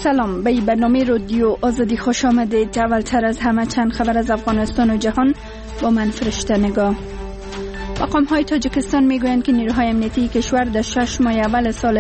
سلام، به برنامه رادیو آزادی خوش آمدید. اولتر از همه چند خبر از افغانستان و جهان با من فرشته نگاه. مقام‌های تاجیکستان میگویند که نیروهای امنیتی کشور در 6 ماه اول سال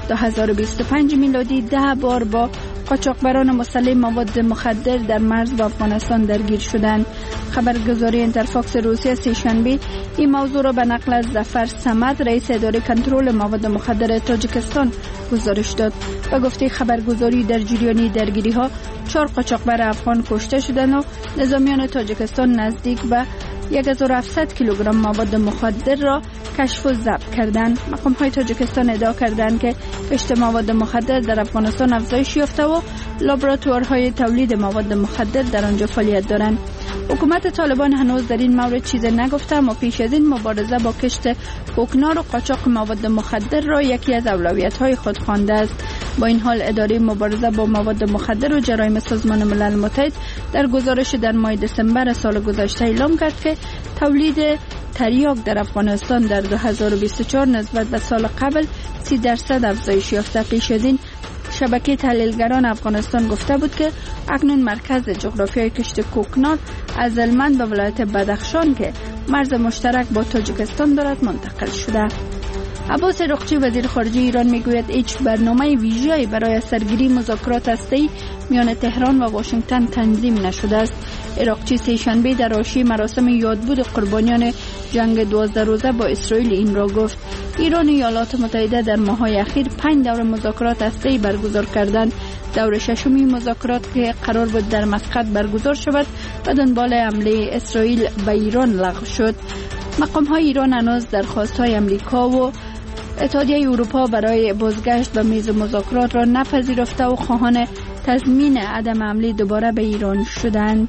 2025 میلادی 10 بار با قاچاقبران مسلح مواد مخدر در مرز با افغانستان درگیر شدند. خبرگزاری اینترفاکس روسیه سه‌شنبه این موضوع را به نقل از ظفر صمد، رئیس اداره کنترل مواد مخدر تاجیکستان گزارش داد. و گفته خبرگزاری در جریان درگیری‌ها 4 قاچاقبر افغان کشته شدند و نظامیان تاجیکستان نزدیک به 1700 کیلوگرم مواد مخدر را کشف و ضبط کردند. مقام‌های تاجیکستان ادعا کردند که کشت مواد مخدر در افغانستان افزایش یافته و لابراتوارهای تولید مواد مخدر در آنجا فعالیت دارند. حکومت طالبان هنوز در این مورد چیزی نگفته، اما پیش از این مبارزه با کشت کوکنار و قاچاق مواد مخدر را یکی از اولویت‌های خود خوانده است. با این حال اداره مبارزه با مواد مخدر و جرایم سازمان ملل متحد در گزارش در ماه دسامبر سال گذشته اعلام کرد که تولید تریاک در افغانستان در 2024 نسبت به سال قبل 30% افزایش یافته. پیش از این شبکه تحلیلگران افغانستان گفته بود که اکنون مرکز جغرافیای کشت کوکنار از هلمند به ولایت بدخشان که مرز مشترک با تاجیکستان دارد منتقل شده. عباس عراقچی وزیر خارجه ایران میگوید هیچ برنامه ویژه‌ای برای سرگیری مذاکرات هسته‌ای میان تهران و واشنگتن تنظیم نشده است. عراقچی سه‌شنبه در حاشیه مراسم یادبود قربانیان جنگ 12 روزه با اسرائیل این را گفت. ایران و ایالات متحده در ماه‌های اخیر 5 دور مذاکرات هسته‌ای برگزار کردند. دور ششمی مذاکرات که قرار بود در مسقط برگزار شود و دنبال حمله اسرائیل به ایران لغو شد. مقام‌های ایران هنوز درخواست‌های آمریکا و اتحادیه اروپا برای بازگشت به میز مذاکرات را نپذیرفته و خواهان تضمین عدم حمله دوباره به ایران شدند.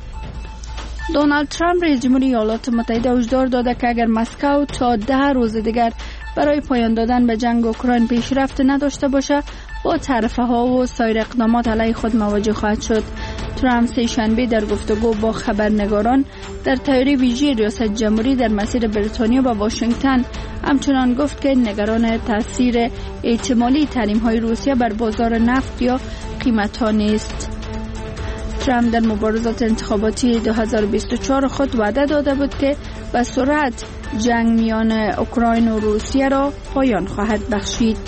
دونالد ترامپ رئیس جمهور ایالات متحده هشدار داده که اگر مسکو تا 10 روز دیگر برای پایان دادن به جنگ اوکراین پیشرفت نداشته باشد، با طرفه‌ها و سایر اقدامات علیه خود مواجه خواهد شد. ترامپ سه‌شنبه در گفتگو با خبرنگاران در طیاره ویژه ریاست جمهوری در مسیر بریتانیا به واشنگتن همچنان گفت که نگران تاثیر احتمالی تحریم‌های روسیه بر بازار نفت یا قیمت‌ها نیست. ترامپ در مبارزات انتخاباتی 2024 خود وعده داده بود که به سرعت جنگ میان اوکراین و روسیه را پایان خواهد بخشید.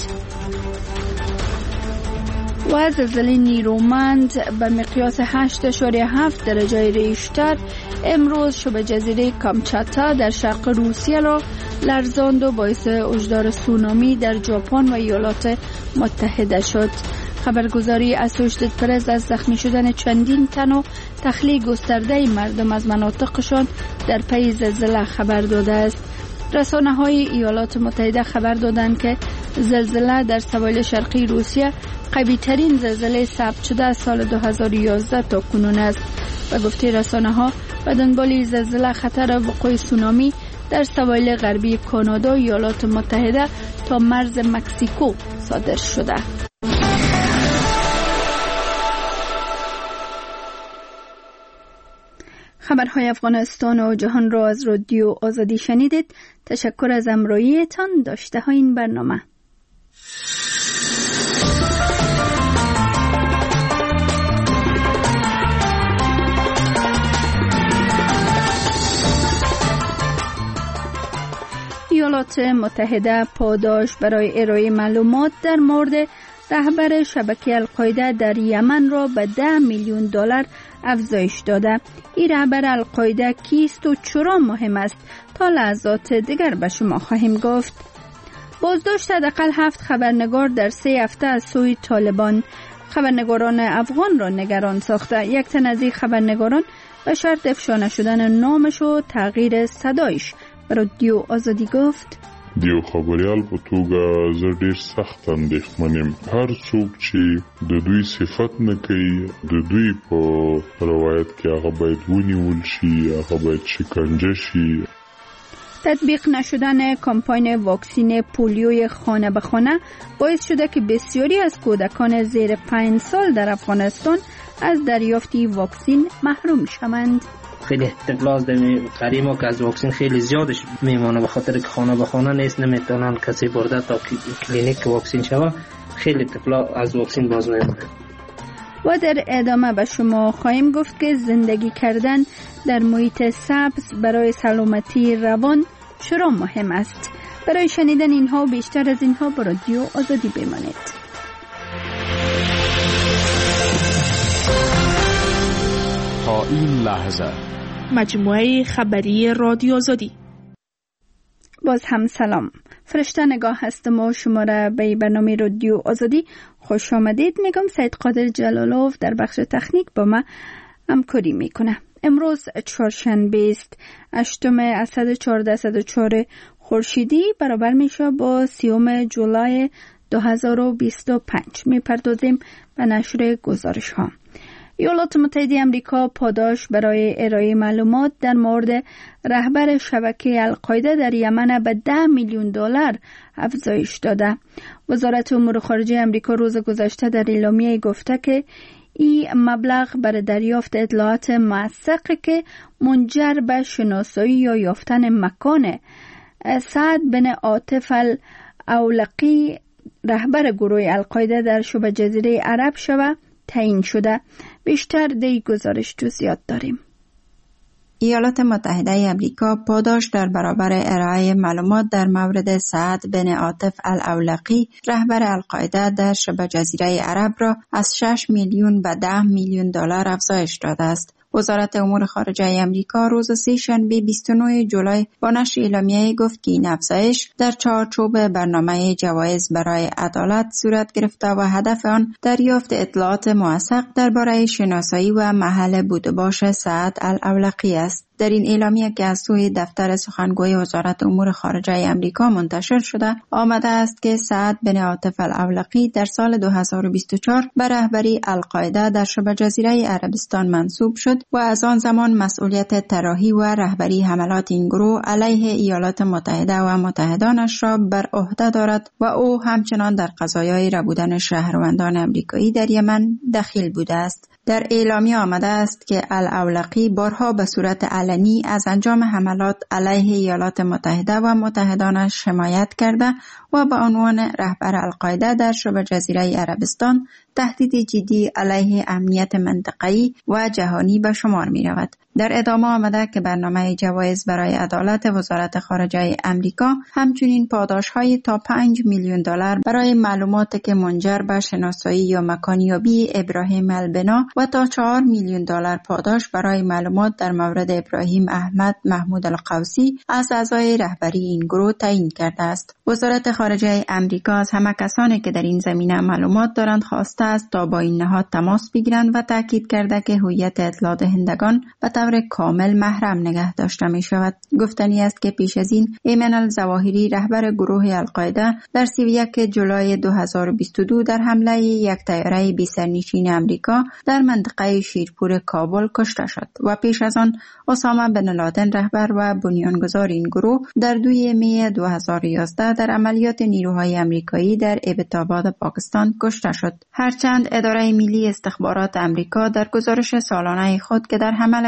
و زلزله نیرومند به مقیاس 8.7 درجه ریشتر امروز شبه جزیره کامچاتا در شرق روسیه را لرزاند و باعث وجدان سونامی در ژاپن و ایالات متحده شد. خبرگزاری اسوشیتد پرس از زخمی شدن چندین تن و تخلیه گسترده مردم از مناطقشان در پی زلزله خبر داده است. رسانه‌های ایالات متحده خبر دادند که زلزله در سواحل شرقی روسیه قوی‌ترین زلزله ثبت شده از سال 2011 تا کنون است و گفته رسانه‌ها به دنبال زلزله خطر وقوع سونامی در سواحل غربی کانادا و ایالات متحده تا مرز مکزیکو صادر شده. خبرهای افغانستان و جهان را از رادیو آزادی شنیدید. تشکر از همراهیتان. داشته های این برنامه. ایالات متحده پاداش برای ارائه معلومات در مورد رهبر شبکه القاعده در یمن را به $10 میلیون افزایش داده. این رهبر القاعده کیست و چرا مهم است تا لحظات دیگر به شما خواهیم گفت. بازداشت حداقل 7 خبرنگار در 3 هفته از سوی طالبان. خبرنگاران افغان را نگران ساخته. یک تن از این خبرنگاران به شرط افشا نشدن نامش و تغییر صدایش به رادیو آزادی گفت: دیو خبریال په توګه زه ډیر سخت اندېښمن یم. هر څوک چې د دوی صفت نه کوي د دوی په روایت کې هغه باید ونیول شي، هغه باید شکنجه شي. تطبیق نشدن کمپاین واکسین پولیوی خانه به خانه باعث شده که بسیاری از کودکان زیر 5 سال در افغانستان از دریافتی واکسین محروم شوند. خیلی اطلاع داریم قریما که از واکسین خیلی زیادش میمونه، به خاطر که خانه به خانه نیست، نمیتونن کسی برده تا کلینیک واکسین شوه. خیلی اطلاع از واکسین باز میمونه. و در ادامه به شما خواهیم گفت که زندگی کردن در محیط سبز برای سلامتی روان چرا مهم است. برای شنیدن اینها و بیشتر از اینها با رادیو آزادی بمانید. تا این لحظه مجموعه خبری رادیو آزادی. باز هم سلام. فرشته نگاه هستم و شما را به برنامه رادیو آزادی خوش آمدید میگم. سید قادر جلالوف در بخش تکنیک با ما همکاری میکنه. امروز چهارشنبه است، 8 اسد 1404 خورشیدی برابر میشه با 30 جولای 2025. میپردازیم به نشر گزارش ها. ایالات متحده آمریکا پاداش برای ارائه معلومات در مورد رهبر شبکه القاعده در یمن به $10 میلیون افزایش داده. وزارت امور خارجه آمریکا روز گذشته در اعلامیه گفته که این مبلغ برای دریافت اطلاعات موثقه که منجر به شناسایی یا یافتن مکان سعد بن عاطف الاولقی رهبر گروه القاعده در شبه جزیره عرب شود تعیین شده. بیشتر در گزارش جزئیات داریم. ایالات متحده آمریکا پاداش در برابر ارائه معلومات در مورد سعد بن عاطف الاولقی رهبر القاعده در شبه جزیره عرب را از 6 میلیون به $10 میلیون افزایش داده است. وزارت امور خارجه آمریکا روز سه‌شنبه 29 جولای با نشر اعلامیه گفت که این افزایش در چارچوب برنامه جوایز برای عدالت صورت گرفته و هدف آن دریافت اطلاعات موثق درباره شناسایی و محل بود و باش سعد الاولقی است. در این اعلامیه که از سوی دفتر سخنگوی وزارت امور خارجه آمریکا منتشر شده آمده است که سعد بن عاطف الاولقی در سال 2024 به رهبری القاعده در شبه جزیره عربستان منصوب شد و از آن زمان مسئولیت طراحی و رهبری حملات این گروه علیه ایالات متحده و متحدانش را بر عهده دارد و او همچنان در قضایای ربودن شهروندان آمریکایی در یمن دخیل بوده است. در اعلامیه آمده است که الاولقی بارها به صورت علنی از انجام حملات علیه ایالات متحده و متحدانش حمایت کرده و به عنوان رهبر القاعده در شبه جزیره عربستان تهدید جدی علیه امنیت منطقه‌ای و جهانی به شمار می رود. در ادامه آمده که برنامه جوایز برای عدالت وزارت خارجه آمریکا همچنین پاداش‌های تا $5 میلیون برای معلومات که منجر به شناسایی یا مکانیابی ابراهیم البنا و تا $4 میلیون پاداش برای معلومات در مورد ابراهیم احمد محمود القوسی از اعضای رهبری این گروه تعیین کرده است. وزارت خارجه آمریکا از همه کسانی که در این زمینه معلومات دارند خواسته است تا با این نهاد تماس بگیرند و تاکید کرده که هویت اطلاع دهندگان به طور کامل محرم نگه داشته می شود. گفتنی است که پیش از این ایمن الظواهری رهبر گروه القاعده در 31 جولای 2022 در حمله یک طیاره بی سرنشین آمریکا در منطقه شیرپور کابل کشته شد و پیش از آن اسامه بن لادن رهبر و بنیانگذار این گروه در 2 می 2011 در عملیات نیروهای آمریکایی در ابتاباد پاکستان کشته شد. هرچند اداره ملی استخبارات آمریکا در گزارش سالانه خود که در حمل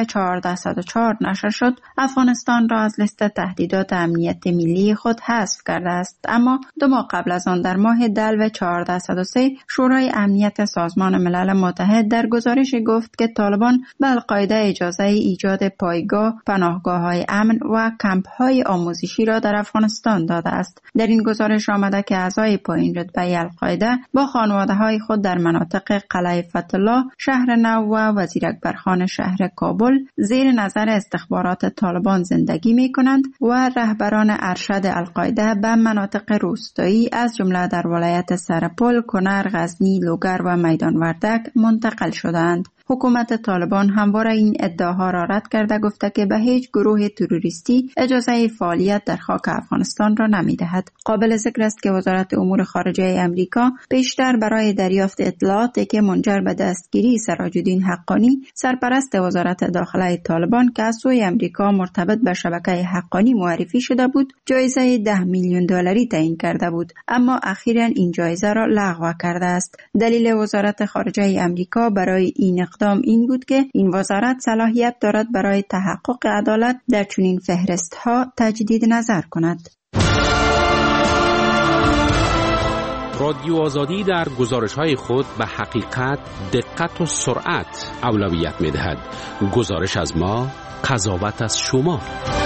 1404 نشر شد افغانستان را از لیست تهدیدات امنیت ملی خود حذف کرده است، اما 2 ماه قبل از آن در ماه دلو 1403 شورای امنیت سازمان ملل متحد در گزارش گفت که طالبان به القاعده اجازه ایجاد پایگاه، پناهگاه‌های امن و کمپ‌های آموزشی را در افغانستان داده است. در این گزارش آمده که اعضای پایین رتبه القاعده با خانواده‌های خود در مناطق قلعه فتح‌الله، شهر نو و وزیر اکبرخان شهر کابل زیر نظر استخبارات طالبان زندگی می‌کنند و رهبران ارشد القاعده به مناطق روستایی از جمله در ولایت سرپل، کنر، غزنی، لوگر و میدان وردک منتقل شدند. حکومت طالبان همواره این ادعاها را رد کرده گفته که به هیچ گروه تروریستی اجازه فعالیت در خاک افغانستان را نمی‌دهد. قابل ذکر است که وزارت امور خارجه آمریکا پیشتر برای دریافت اطلاعاتی که منجر به دستگیری سراج الدین حقانی سرپرست وزارت داخله طالبان که از سوی آمریکا مرتبط به شبکه حقانی معرفی شده بود، جایزه $10 میلیون تعیین کرده بود، اما اخیراً این جایزه را لغو کرده است. دلیل وزارت خارجه آمریکا برای این اقدام این بود که این وزارت صلاحیت دارد برای تحقق عدالت در چنین فهرست‌ها تجدید نظر کند. رادیو آزادی در گزارش‌های خود به حقیقت، دقت و سرعت اولویت می‌دهد. گزارش از ما، قضاوت از شما.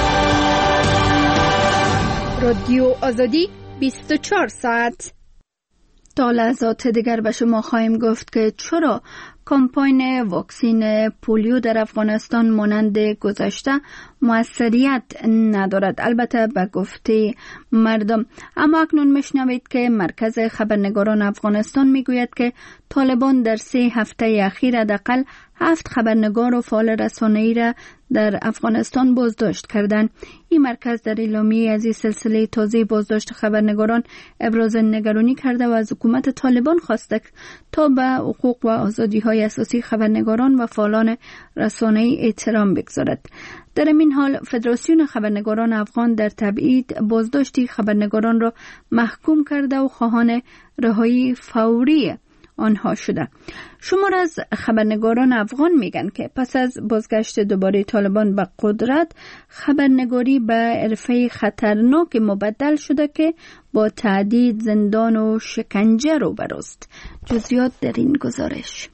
رادیو آزادی 24 ساعت. تا لحظات دیگر به شما خواهیم گفت که چرا کمپاین واکسین پولیو در افغانستان مانند گذشته موثریت ندارد، البته به گفته مردم. اما اکنون میشنوید که مرکز خبرنگاران افغانستان میگوید که طالبان در 3 هفته اخیر حداقل 7 خبرنگار و فعال رسانه‌ای را در افغانستان بازداشت کردند. این مرکز در اعلامیه از این سلسله تازه بازداشت خبرنگاران ابراز نگرانی کرده و از حکومت طالبان خواسته تا به حقوق و آزادی‌های اساسی خبرنگاران و فعالان رسانه‌ای احترام بگذارد. در این حال فدراسیون خبرنگاران افغان در تبعید بازداشتی خبرنگاران را محکوم کرده و خواهان رهایی فوری آنها شده. شمار از خبرنگاران افغان میگن که پس از بازگشت دوباره طالبان به قدرت، خبرنگاری به حرفه خطرناک مبدل شده که با تهدید، زندان و شکنجه روبروست. جزئیات در این گزارش.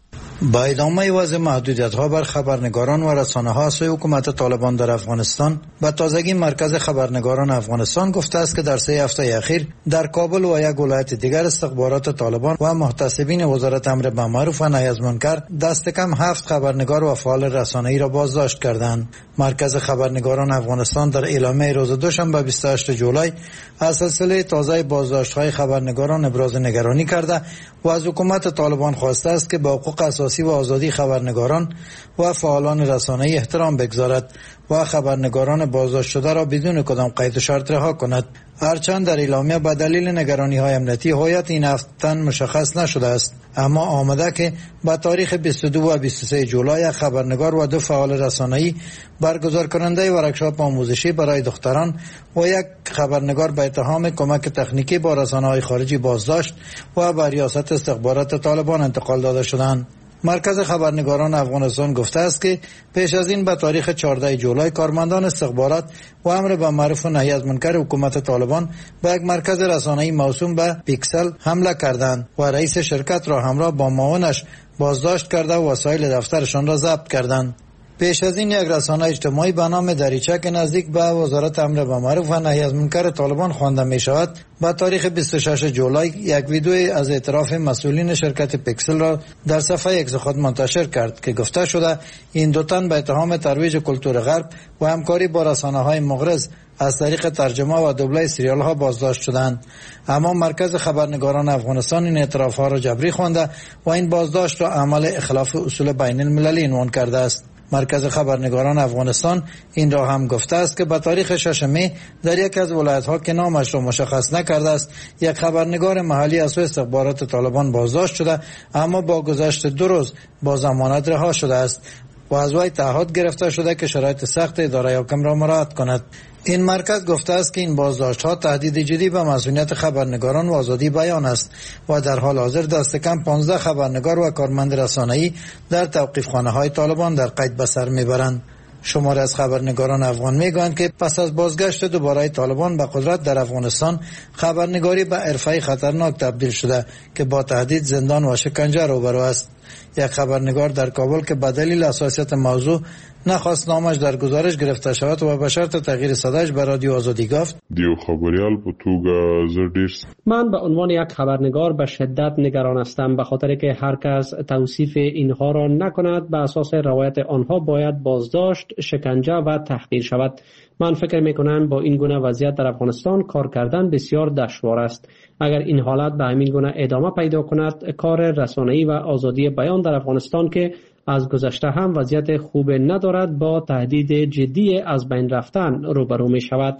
با ادامه وضع محدودیت‌ها بر خبرنگاران و رسانه‌ها سوی حکومت طالبان در افغانستان، به تازگی مرکز خبرنگاران افغانستان گفته است که در 3 هفته اخیر در کابل و یک ولایت دیگر استخبارات طالبان و محتسبین وزارت امر بالمعروف و نهی از منکر دست کم 7 خبرنگار و فعال رسانه‌ای را بازداشت کردند. مرکز خبرنگاران افغانستان در اعلامیه روز دوشنبه 28 جولای از سلسله تازه بازداشت‌های خبرنگاران ابراز نگرانی کرده و از حکومت طالبان خواسته است که با حقوق اساسی و آزادی خبرنگاران و فعالان رسانه‌ای احترام بگذارد و خبرنگاران بازداشت شده را بدون کدام قید و شرط رها کند. هرچند در اعلامیه به دلیل نگرانی‌های امنیتی هویت این 7 تن مشخص نشده است، اما آمده که با تاریخ 22 و 23 جولای خبرنگار و 2 فعال رسانه‌ای برگزار کننده ورکشاپ آموزشی برای دختران و 1 خبرنگار به اتهام کمک تکنیکی با رسانه‌های خارجی بازداشت و به ریاست استخبارات طالبان انتقال داده شدند. مرکز خبرنگاران افغانستان گفته است که پیش از این به تاریخ 14 جولای کارمندان استخبارات و امر بالمعروف و نهی از منکر حکومت طالبان به یک مرکز رسانه‌ای موسوم به پیکسل حمله کردند و رئیس شرکت را همراه با معاونش بازداشت کرده و وسایل دفترشان را ضبط کردند. پیش از این یک رسانه اجتماعی به نام دریچه که نزدیک به وزارت امر بالمعروف و نهی از منکر طالبان خوانده می شود، با تاریخ 26 جولای یک ویدیوی از اعتراف مسئولین شرکت پیکسل را در صفحه ایکس خود منتشر کرد که گفته شده این 2 تن به اتهام ترویج کلتور غرب و همکاری با رسانه‌های مغرض از طریق ترجمه و دوبله سریال ها بازداشت شدند. اما مرکز خبرنگاران افغانستان این اعتراف ها را جبری خوانده و این بازداشت را عمل اخلاف اصول بین المللی عنوان کرده است. مرکز خبرنگاران افغانستان این را هم گفته است که به تاریخ 6 می در یک از ولایت‌ها که نامش را مشخص نکرده است، یک خبرنگار محلی از سوی استخبارات طالبان بازداشت شده، اما با گذشت 2 روز با ضمانت رها شده است و از وی تعهد گرفته شده که شرایط سخت اداره حاکم را مراعات کند. این مرکز گفته است که این بازداشت‌ها تهدید جدی به مسئولیت خبرنگاران و آزادی بیان است و در حال حاضر دست کم 15 خبرنگار و کارمند رسانه‌ای در توقیف‌خانه‌های طالبان در قید به سر می‌برند. شماری از خبرنگاران افغان میگویند که پس از بازگشت دوباره طالبان به قدرت در افغانستان، خبرنگاری به حرفه خطرناک تبدیل شده که با تهدید، زندان و شکنجه روبرو است. یک خبرنگار در کابل که به دلیل حساسیت موضوع نخواست نامش در گزارش گرفته شود و به شرط تغییر صداش به رادیو آزادی گفت: دیو خبریال په توګه زه ډیر من به عنوان یک خبرنگار به شدت نگران هستم، به خاطر که هر کس توصیف اینها را نکند به اساس روایت آنها باید بازداشت، شکنجه و تحقیر شود. من فکر میکنم با این گونه وضعیت در افغانستان کار کردن بسیار دشوار است. اگر این حالت به همین گونه ادامه پیدا کند، کار رسانه‌ای و آزادی بیان در افغانستان که از گذشته هم وضعیت خوب ندارد با تهدید جدی از بین رفتن روبرو می شود.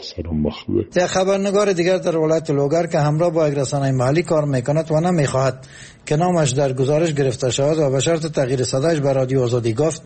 یک خبرنگار دیگر در ولایت لوگر که همراه با یک رسانه محلی کار میکند و نمیخواهد که نامش در گزارش گرفته شود و به شرط تغییر صدایش به رادیو آزادی گفت: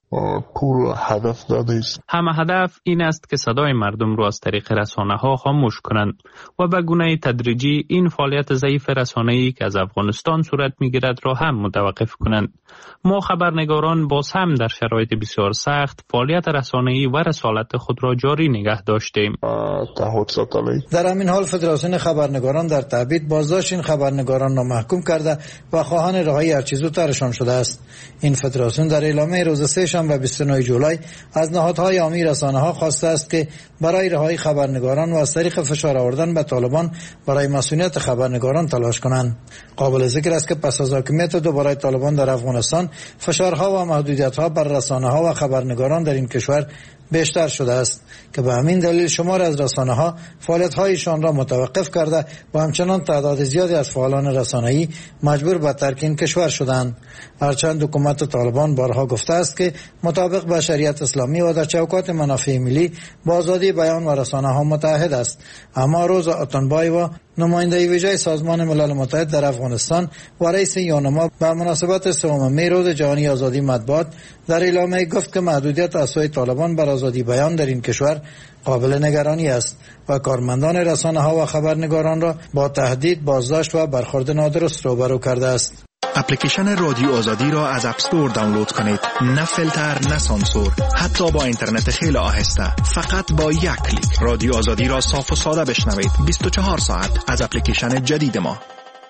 همه هدف این است که صدای مردم را از طریق رسانه‌ها خاموش کنند و به گونه تدریجی این فعالیت ضعیف رسانه‌ای که از افغانستان صورت میگیرد را هم متوقف کنند. ما خبرنگاران خبرنگاران باز هم در شرایط بسیار سخت فعالیت رسانه‌ای و رسالت خود را جاری نگه داشتیم. در همین حال فدراسیون خبرنگاران در تبعید بازداشت این خبرنگاران را محکوم کرده و خواهان رهایی هرچه زودترشان شده است. این فدراسیون در اعلامیه روز سه شنبه 29 جولای از نهادهای عامی رسانه‌ها خواسته است که برای رهایی خبرنگاران و از طریق فشار آوردن به طالبان برای مسئولیت خبرنگاران تلاش کنند. قابل ذکر است که پس از حاکمیت دوباره طالبان در افغانستان فشارها و محدودیت‌ها بر رسانه‌ها و خبرنگاران در این کشور بیشتر شده است که به همین دلیل شمار از رسانه‌ها فعالیت‌هایشان را متوقف کرده و همچنان تعداد زیادی از فعالان رسانه‌ای مجبور به ترک این کشور شدند. هرچند حکومت طالبان بارها گفته است که مطابق با شریعت اسلامی و در چوکات منافع ملی با آزادی بیان و رسانه‌ها متحد است، اما روزا اتنبای و نماینده ویژه سازمان ملل متحد در افغانستان و رئیس یونما به مناسبت سوم می روز جهانی آزادی مطبوعات در اعلامیه گفت که محدودیت از سوی طالبان بر آزادی بیان در این کشور قابل نگرانی است و کارمندان رسانه‌ها و خبرنگاران را با تهدید، بازداشت و برخورد نادرست روبرو کرده است. اپلیکیشن رادیو آزادی را از اپ استور دانلود کنید. نه فیلتر، نه سانسور، حتی با اینترنت خیلی آهسته. فقط با یک کلیک رادیو آزادی را صاف و ساده بشنوید. 24 ساعت از اپلیکیشن جدید ما.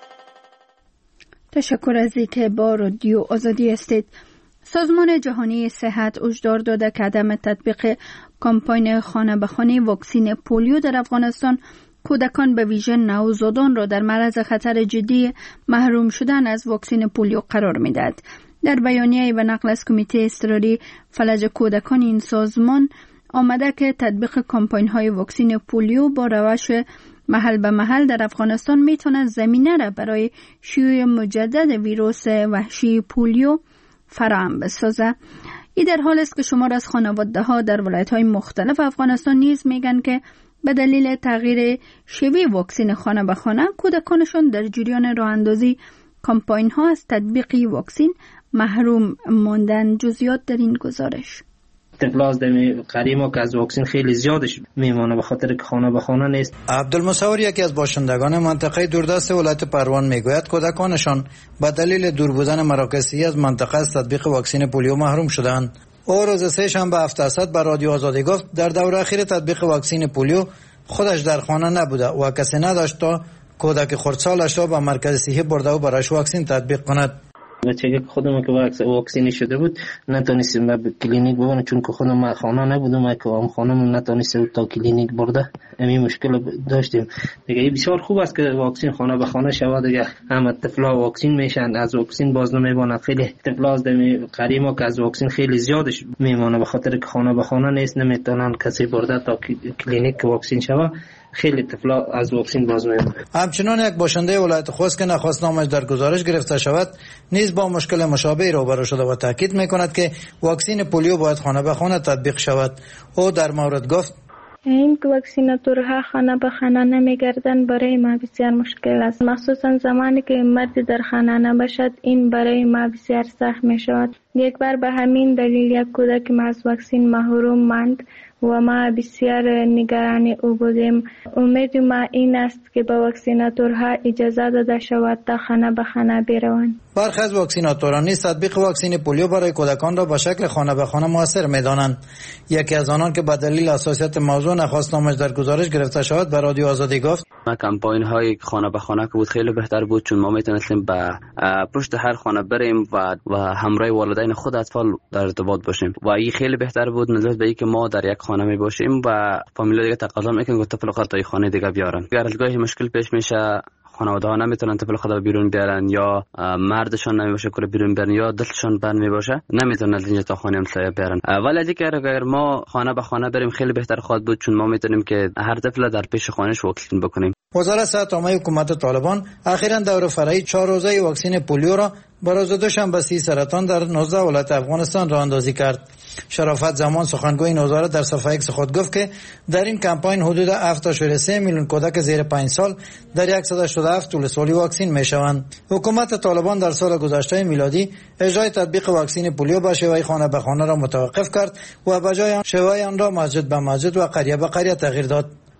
تشکر از اینکه با رادیو آزادی هستید. سازمان جهانی صحت هشدار داده که عدم تطبیق کمپاین خانه به خانه واکسن پولیو در افغانستان کودکان به ویژه نوزادان را در معرض خطر جدی محروم شدن از واکسن پولیو قرار می‌دهد. در بیانیه‌ای به نقل از کمیته اضطراری فلج کودکان این سازمان آمده که تطبیق کمپاین‌های واکسن پولیو با روش محل به محل در افغانستان می‌تواند زمینه را برای شیوع مجدد ویروس وحشی پولیو فراهم بسازد. این در حال است که شمار از خانواده‌ها در ولایت‌های مختلف افغانستان نیز میگن که به دلیل تغییر شیوه واکسن خانه به خانه کودکانشان در جریان راه اندازی کمپاین ها از تطبیق واکسن محروم ماندن. جزئیات در این گزارش. اطلاعات دمی قریما که از واکسن خیلی زیادش میمونه به خاطر که خانه به خانه نیست. عبدالمصور یکی از باشندگان منطقه دوردست ولایت پروان میگوید کودکانشان به دلیل دور بودن مراکز صحی از منطقه از تطبیق واکسن پولیو محروم شدند. او روز سه شنبه 7 به رادیو آزادی گفت در دوره اخیر تطبیق واکسن پولیو خودش در خانه نبوده و کسی نداشت تا کودک خردسالش را به مرکز صحی برده و برایش واکسن تطبیق کند. بچه که خودم که واکسینی شده بود نتونستیم به کلینیک ببرم چون که خودم خانه نبودم که هم خانم نتونستیم تا کلینیک برده. همین مشکل داشتیم دیگه. این بسیار خوب است که واکسن خانه به خانه شود دیگه. همه طفلا واکسن میشن، از واکسن باز نمیماند. خیلی طفلا از دمی قریما که از واکسن خیلی زیادش میمونه به خاطر که خانه به خانه نیست، نمیتونن کسی برده تا کلینیک واکسن شود. خیلی طفلا از واکسن باز میمونه. همچنان یک باشنده ولایت خوست که نخواست نامش در گزارش گرفته شود نیز با مشکل مشابه روبرو شده و تاکید میکند که واکسن پولیو باید خانه به خانه تطبیق شود. او در مورد گفت این که واکسیناتورها خانه به خانه نمیگردن برای ما بسیار مشکل است، مخصوصا زمانی که مردی در خانه نباشد. این برای ما بسیار سخت می شود. یک بار به همین دلیل یک کودک ما از واکسن محروم ماند و ما بسیار نگران او بودیم. امید ما این است که به واکسیناتورها اجازه داده شود تا خانه به خانه بروند. برخی از واکسیناتوران نیز تطبیق واکسن پولیو برای کودکان را به شکل خانه به خانه موثر می‌دانند. یکی از آنان که به دلیل حساسیت موضوع نخواست نامش در گزارش گرفته شود به رادیو آزادی گفت کمپاین های خانه به خانه که بود خیلی بهتر بود، چون ما میتونستیم به پشت هر خانه بریم و همراه والدین خود اطفال در ارتباط باشیم و این خیلی بهتر بود نسبت به اینکه ما در یک خانه می باشیم و فامیلا دیگه تقاضا میکنن که طفل خود تا خانه دیگه بیارن. اگر از گاهی مشکل پیش میشه خانواده ها نمیتونن طفل خود بیرون بیارن یا مردشون نمیباشه که بیرون برن یا دلشون بند میباشه نمیتونن از اینجا تا خانه همسایه بیارن. ولی اگر ما خانه به خانه بریم خیلی بهتر خواهد بود، چون ما میتونیم که هر طفل در پیش خانهش واکسن بکنیم. وزارت صحت عامه حکومت طالبان اخیراً دوره فرعی 4 روزه واکسن پولیو را به روز دوشنبه سرطان در 19 ولایت افغانستان راه اندازی کرد. شرافت زمان سخنگوی این وزارت در صفحه ایکس خود گفت که در این کمپاین حدود 7.3 میلیون کودک زیر 5 سال در 187 ولسوالی واکسن میشوند. حکومت طالبان در سال گذشته میلادی اجرای تطبیق واکسن پولیو به شیوه خانه به خانه را متوقف کرد و به جای آن شیوه آن را مسجد به مسجد و قریه به قریه تغییر داد.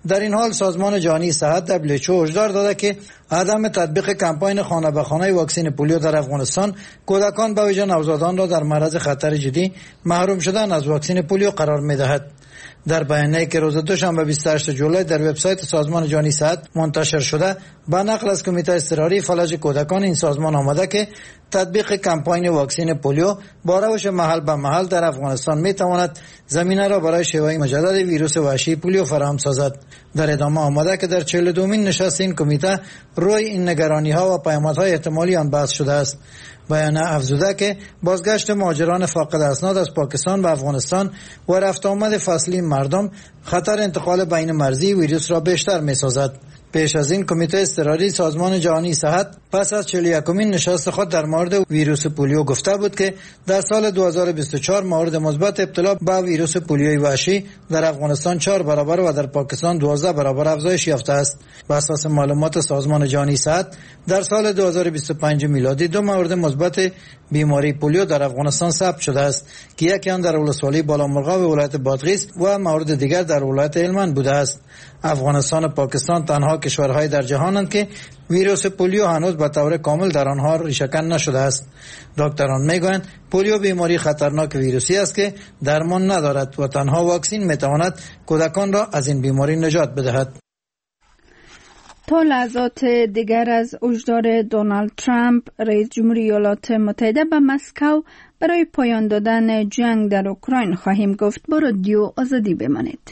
در این حال سازمان جهانی صحت WHO هشدار داده که عدم تطبیق کمپاین خانه به خانه واکسن پولیو در افغانستان کودکان به ویژه نوزادان را در معرض خطر جدی محروم شدن از واکسن پولیو قرار می‌دهد. در بیانیه‌ای که روز دوشنبه 28 جولای در وبسایت سازمان جهانی صحت منتشر شده به نقل از کمیته اضطراری فلج کودکان این سازمان آمده که تطبیق کمپاین واکسن پولیو با روش محل به محل در افغانستان میتواند زمینه را برای شیوع مجدد ویروس وحشی پولیو فراهم سازد. در ادامه آمده که در 42مین نشست این کمیته روی این نگرانی‌ها و پیامدهای احتمالی آن بحث شده است. بیانیه افزوده که بازگشت مهاجران فاقد اسناد از پاکستان به افغانستان و رفت آمد فصلی مردم خطر انتقال بین مرزی ویروس را بیشتر می‌سازد. پیش از این کمیته اضطراری سازمان جهانی صحت پس از 41مین نشست خود در مورد ویروس پولیو گفته بود که در سال 2024 مورد مثبت ابتلا به ویروس پولیوی وحشی در افغانستان 4 برابر و در پاکستان 12 برابر افزایش یافته است. بر اساس معلومات سازمان جهانی صحت در سال 2025 میلادی 2 مورد مثبت بیماری پولیو در افغانستان ثبت شده است که یکی آن در ولسوالی بالامرغاب ولایت بادغیس و مورد دیگر در ولایت هلمند بوده است. افغانستان و پاکستان تنها کشورهای در جهانند که ویروس پولیو هنوز به طور کامل در آنها ریشه‌کن نشده است. دکتران میگویند پولیو بیماری خطرناک ویروسی است که درمان ندارد و تنها واکسن میتواند کودکان را از این بیماری نجات بدهد. تا لحظات دیگر از هشدار دونالد ترامپ رئیس جمهوری ایالات متحده به مسکو برای پایان دادن جنگ در اوکراین خواهیم گفت. با رادیو آزادی بمانید.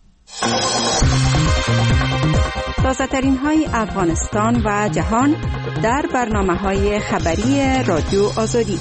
تازه ترین های افغانستان و جهان در برنامه های خبری رادیو آزادی.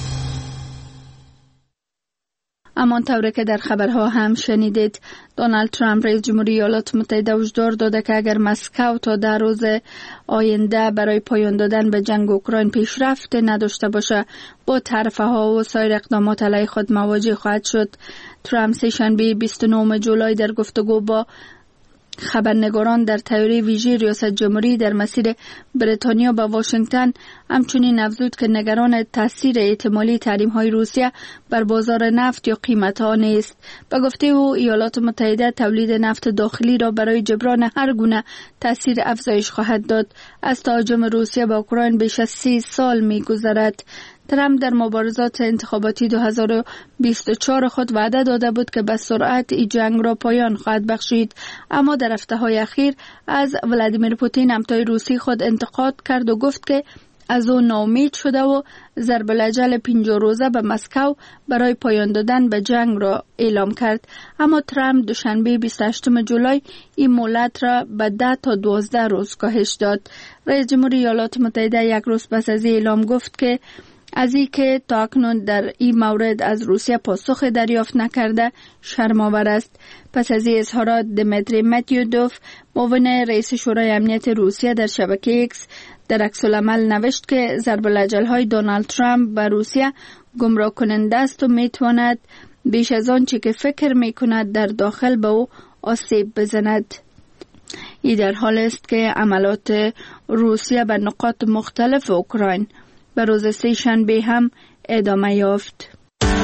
همان طوری که در خبرها هم شنیدید، دونالد ترامپ رئیس جمهوری ایالات متحده هشدار داده که اگر مسکو تا 10 روز آینده برای پایان دادن به جنگ اوکراین پیشرفت نداشته باشه با طرفها و سایر اقدامات علیه خود مواجه خواهد شد. ترامپ سه‌شنبه 29 جولای در گفتگو با خبرنگاران در طیاره ویژه ریاست جمهوری در مسیر بریتانیا به واشنگتن همچنین افزود که نگران تاثیر احتمالی تحریم‌های روسیه بر بازار نفت یا قیمت‌ها نیست. به گفته او ایالات متحده تولید نفت داخلی را برای جبران هر گونه تاثیر افزایش خواهد داد. از تهاجم روسیه به اوکراین بیش از 30 سال می‌گذرد. ترامپ در مبارزات انتخاباتی 2024 خود وعده داده بود که به سرعت این جنگ را پایان خواهد بخشید، اما در هفته‌های اخیر از ولادیمیر پوتین همتای روسی خود انتقاد کرد و گفت که از او ناامید شده و ضرب الاجل 50 روزه به مسکو برای پایان دادن به جنگ را اعلام کرد. اما ترامپ دوشنبه 28 جولای این مهلت را به 10 تا 12 روز کاهش داد. رئیس جمهوری ایالات متحده یک روز پس از اعلام گفت که از این که تا اکنون در این مورد از روسیه پاسخ دریافت نکرده شرم‌آور است. پس از این اظهارات دمیتری مدودوف معاون رئیس شورای امنیت روسیه در شبکه ایکس در عکس‌العمل نوشت که ضرب الاجل‌های دونالد ترامپ به روسیه گمراه کننده است و میتواند بیش از آنچه که فکر میکند در داخل به او آسیب بزند. این در حال است که عملات روسیه به نقاط مختلف اوکراین به روز سه‌شنبه هم ادامه یافت.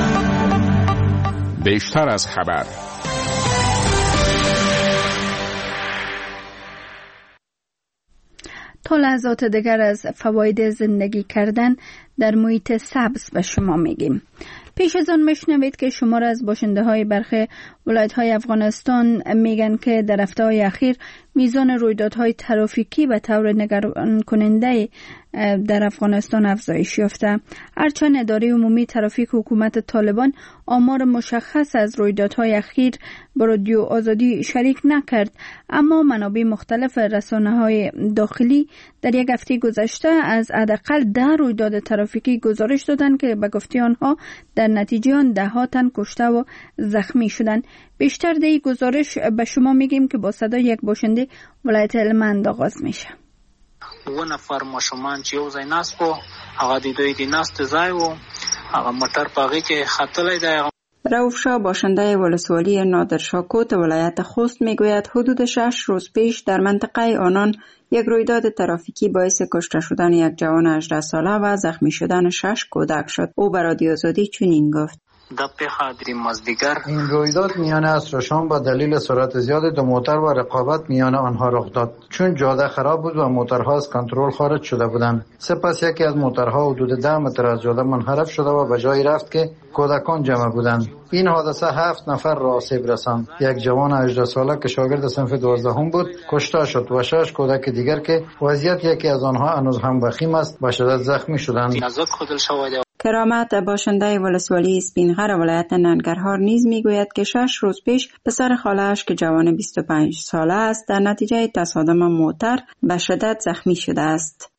بیشتر از خبر تا لحظات دیگر از فواید زندگی کردن در محیط سبز به شما میگیم. پیش از آن میشنوید که شمار از باشنده های برخی ولایت های افغانستان میگن که در هفته های اخیر میزان رویدادهای ترافیکی به طور نگران کننده در افغانستان افزایش یافته. هرچند اداره عمومی ترافیک حکومت طالبان آمار مشخص از رویدادهای اخیر با رادیو آزادی شریک نکرد، اما منابع مختلف رسانه‌های داخلی در یک هفته گذشته از حداقل 10 رویداد ترافیکی گزارش دادند که به گفته آنها در نتیجه آن 10 تن کشته و زخمی شدند. بیشتر در این گزارش به شما میگیم که با صدای یک باشنده ولایت هلمند آغاز میشه. 2 نفر ماشومان چې یو ځای ناست وو، هغه د دوی د ناست ځای وو، هغه موټر په هغې کې ختلی دی. رؤوف شاه باشنده ولسوالی نادرشاکوت ولایت خوست میگوید حدود 6 روز پیش در منطقه آنان یک رویداد ترافیکی باعث کشته شدن یک جوان 18 ساله و زخمی شدن 6 کودک شد. او به رادیو آزادی چنین گفت: د پیښه د مازدیګر این رویداد میان عصر و شام با دلیل سرعت زیاد دو موتر و رقابت میان آنها رخ داد، چون جاده خراب بود و موترها از کنترل خارج شده بودند. سپس یکی از موترها حدود 10 متر از جاده منحرف شده و به جایی رفت که کودکان جمع بودند. این حادثه 7 نفر را آسیب رساند. یک جوان 18 ساله که شاگرد صنف 12 بود کشته شد و 6 کودک دیگر که وضعیت یکی از آنها هنوز هم وخیم است به شدت زخمی شدند. کرامت باشنده ولسوالی اسپینغر ولایت ننگرهار نیز میگوید که 6 روز پیش پسر خاله‌اش که جوان 25 ساله است در نتیجه تصادم موتر به شدت زخمی شده است.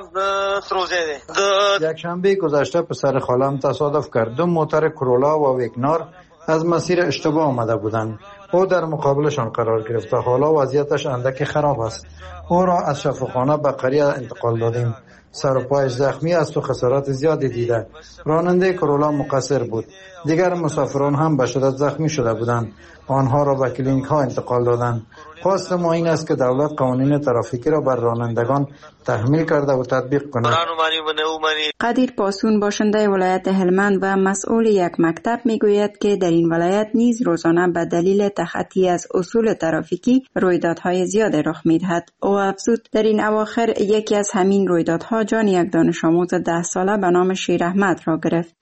یک شنبه گذشته پسر خالم تصادف کرد. 2 موتر کرولا و وگنار از مسیر اشتباه آمده بودند. او در مقابلشان قرار گرفت و حالا وضعیتش اندکی خراب است. او را از شفاخانه به قریه انتقال دادیم. سر و پایش زخمی است و خسارات زیادی دیده. راننده کرولا مقصر بود. دیگر مسافران هم به شدت زخمی شده بودند. آنها را به کلینیک ها انتقال دادند. خواست ما این است که دولت قوانین ترافیکی را بر رانندگان تحمیل کرده و تطبیق کند. قدیر پاسون باشنده ولایت هلمند و مسئول یک مکتب میگوید که در این ولایت نیز روزانه به دلیل تخطی از اصول ترافیکی رویدادهای زیاد رخ میدهد. او افزود در این اواخر یکی از همین رویدادها جان یک دانش آموز 10 ساله به نام شیر احمد را گرفت.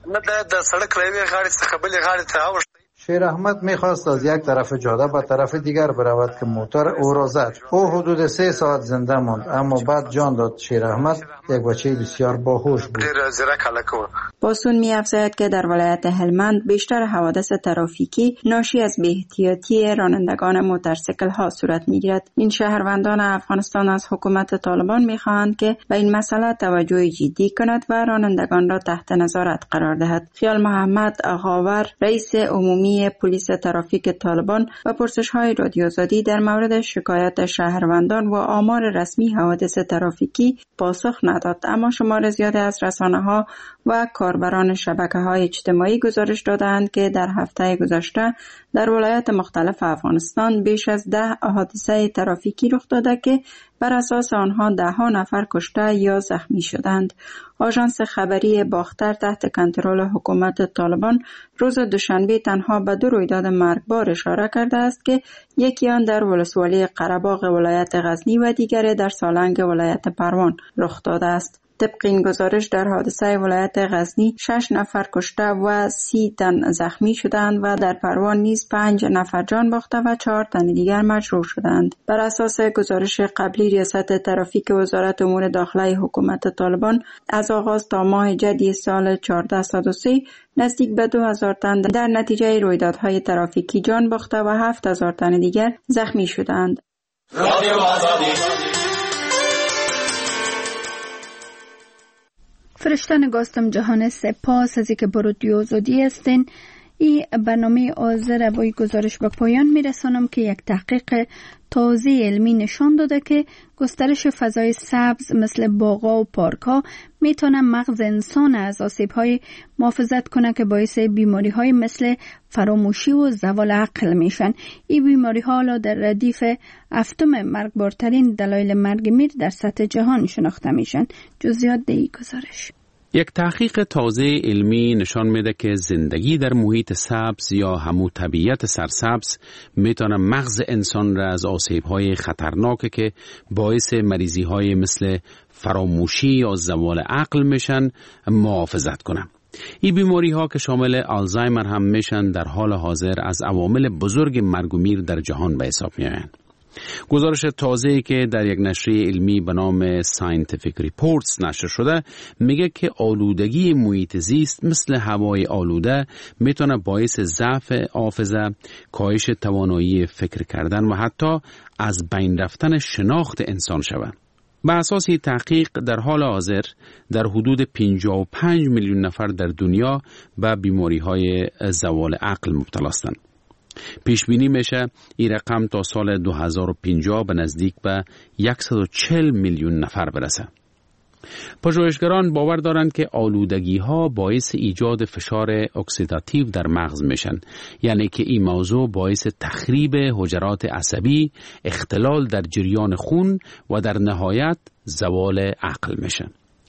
شیر احمد میخواست از یک طرف جاده به طرف دیگر برود که موتر او را زد. او حدود 3 ساعت زنده ماند اما بعد جان داد. شیر احمد یک بچه بسیار باهوش بود. پاسون می‌افزاید که در ولایت هلمند بیشتر حوادث ترافیکی ناشی از بی‌احتیاطی رانندگان موتورسیکل ها صورت میگیرد. این شهروندان افغانستان از حکومت طالبان میخواهند که به این مسئله توجه جدی کند و رانندگان را تحت نظارت قرار دهد. خیال محمد آقاور رئیس عمومی پلیس ترافیک طالبان و پرسش‌های رادیو آزادی در مورد شکایت شهروندان و آمار رسمی حوادث ترافیکی پاسخ نداد، اما شمار زیاد از رسانه‌ها و کاربران شبکه‌های اجتماعی گزارش دادند که در هفته گذشته در ولایات مختلف افغانستان بیش از 10 حادثه ترافیکی رخ داده که بر اساس آنها 10 نفر کشته یا زخمی شدند. آژانس خبری باختر تحت کنترل حکومت طالبان روز دوشنبه تنها به 2 رویداد مرگبار اشاره کرده است که یکی آن در ولسوالی قره‌باغ ولایت غزنی و دیگری در سالنگ ولایت پروان رخ داده است. طبق این گزارش در حادثه ولایت غزنی 6 نفر کشته و 30 تن زخمی شدند و در پروان نیز 5 نفر جان باخته و 4 تن دیگر مجروح شدند. بر اساس گزارش قبلی ریاست ترافیک وزارت امور داخله حکومت طالبان از آغاز تا ماه جدی سال 1403 نزدیک به 2000 تن در نتیجه رویدادهای ترافیکی جان باخته و 7000 تن دیگر زخمی شدند. فرشتن گاستم جهان سپاس از اینکه با رادیو آزادی هستین. این برنامه آذر با گزارش به پایان میرسانم که یک تحقیق تازه علمی نشان داده که گسترش فضای سبز مثل باغ‌ها و پارک‌ها میتونه مغز انسان از آسیب‌های محافظت کنه که باعث بیماری‌های مثل فراموشی و زوال عقل میشن. این بیماری‌ها حالا در ردیف 7 مرگبارترین دلایل مرگ میر در سطح جهان شناخته میشن. جزئیات در این گزارش. یک تحقیق تازه علمی نشان میده که زندگی در محیط سبز یا همون طبیعت سرسبز میتونه مغز انسان را از آسیب‌های خطرناک که باعث مریضی‌های مثل فراموشی یا زوال عقل میشن محافظت کنه. این بیماری‌ها که شامل آلزایمر هم میشن در حال حاضر از عوامل بزرگ مرگ و میر در جهان به حساب میآیند. گزارش تازه‌ای که در یک نشریه علمی به نام Scientific Reports نشر شده میگه که آلودگی محیط زیست مثل هوای آلوده میتونه باعث ضعف حافظه، کاهش توانایی فکر کردن و حتی از بین رفتن شناخت انسان شود. به اساس این تحقیق در حال حاضر در حدود 55 میلیون نفر در دنیا به بیماری‌های زوال عقل مبتلا هستند. پیش بینی میشه این رقم تا سال 2050 به نزدیک به 140 میلیون نفر برسه. پژوهشگران باور دارند که آلودگی ها باعث ایجاد فشار اکسیداتیو در مغز میشن، یعنی که این موضوع باعث تخریب حجرات عصبی، اختلال در جریان خون و در نهایت زوال عقل میشن.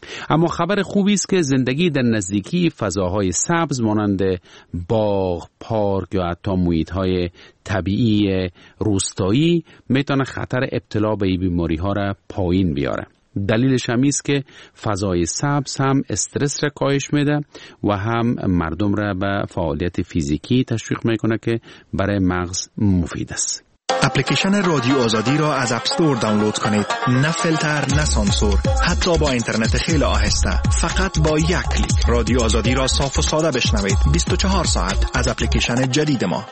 اما خبر خوبی است که زندگی در نزدیکی فضاهای سبز مانند باغ، پارک یا حتی محیط‌های طبیعی روستایی میتونه خطر ابتلا به این بیماری‌ها را پایین بیاره. دلیلش هم است که فضای سبز هم استرس را کاهش میده و هم مردم را به فعالیت فیزیکی تشویق میکنه که برای مغز مفید است. اپلیکیشن رادیو آزادی را از اپ استور دانلود کنید. نه فیلتر، نه سانسور، حتی با اینترنت خیلی آهسته. فقط با یک کلیک رادیو آزادی را صاف و ساده بشنوید. 24 ساعت از اپلیکیشن جدید ما.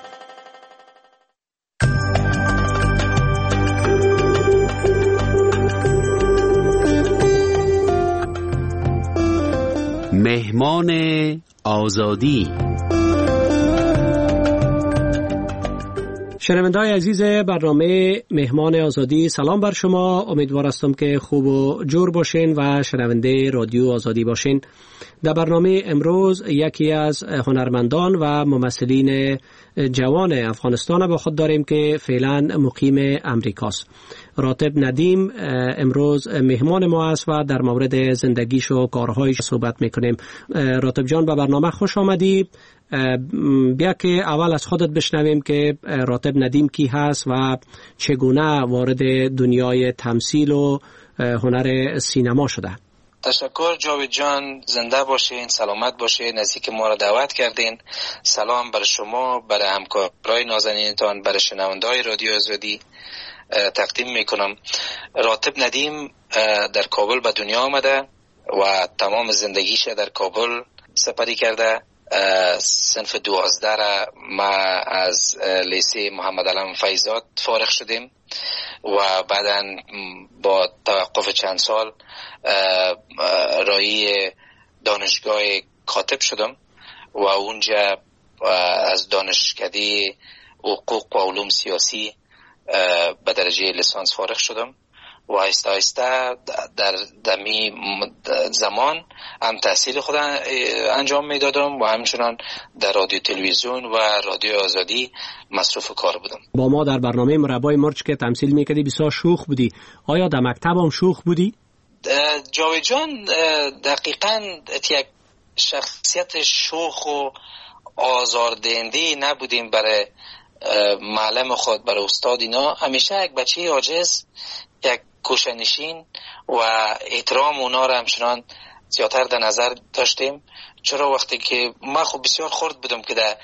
مهمان آزادی. شنونده‌های عزیز برنامه مهمان آزادی، سلام بر شما. امیدوار هستم که خوب و جور باشین و شنونده رادیو آزادی باشین. در برنامه امروز یکی از هنرمندان و ممثلین جوان افغانستان با خود داریم که فعلا مقیم امریکاست. راتب ندیم امروز مهمان ما است و در مورد زندگیش و کارهایش صحبت میکنیم. راتب جان، به برنامه خوش آمدی. بیا که اول از خودت بشنویم که راتب ندیم کی هست و چگونه وارد دنیای تمثیل و هنر سینما شده. تشکر جاوید جان، زنده باشین، سلامت باشین، نزدیک ما را دعوت کردین. سلام بر شما، بر همکارای نازنینتان، بر شنونده‌های رادیو آزادی تقدیم میکنم. راتب ندیم در کابل به دنیا آمده و تمام زندگیش در کابل سپری کرده. صنف 12 را ما از لیسه محمد علم فیضات فارغ شدیم و بعداً با توقف چند سال رای دانشگاه کاتب شدم و اونجا از دانشکده حقوق و علوم سیاسی به درجه لیسانس فارغ شدم و آهسته آهسته در دمی زمان هم تحصیل خود انجام میدادم و همچنان در رادیو تلویزیون و رادیو آزادی مصروف کار بودم. با ما در برنامه مربای مرچ که تمثیل میکردی بسیار شوخ بودی. آیا در مکتب هم شوخ بودی؟ جاوید جان، دقیقاً یک شخصیت شوخ و آزاردهنده نبودیم برای معلم خود، برای استاد. اینا همیشه یک بچه عاجز، یک کوشنشین و احترام اونا را همچنان زیادتر در نظر داشتیم. چرا وقتی که من خب بسیار خرد بودم که در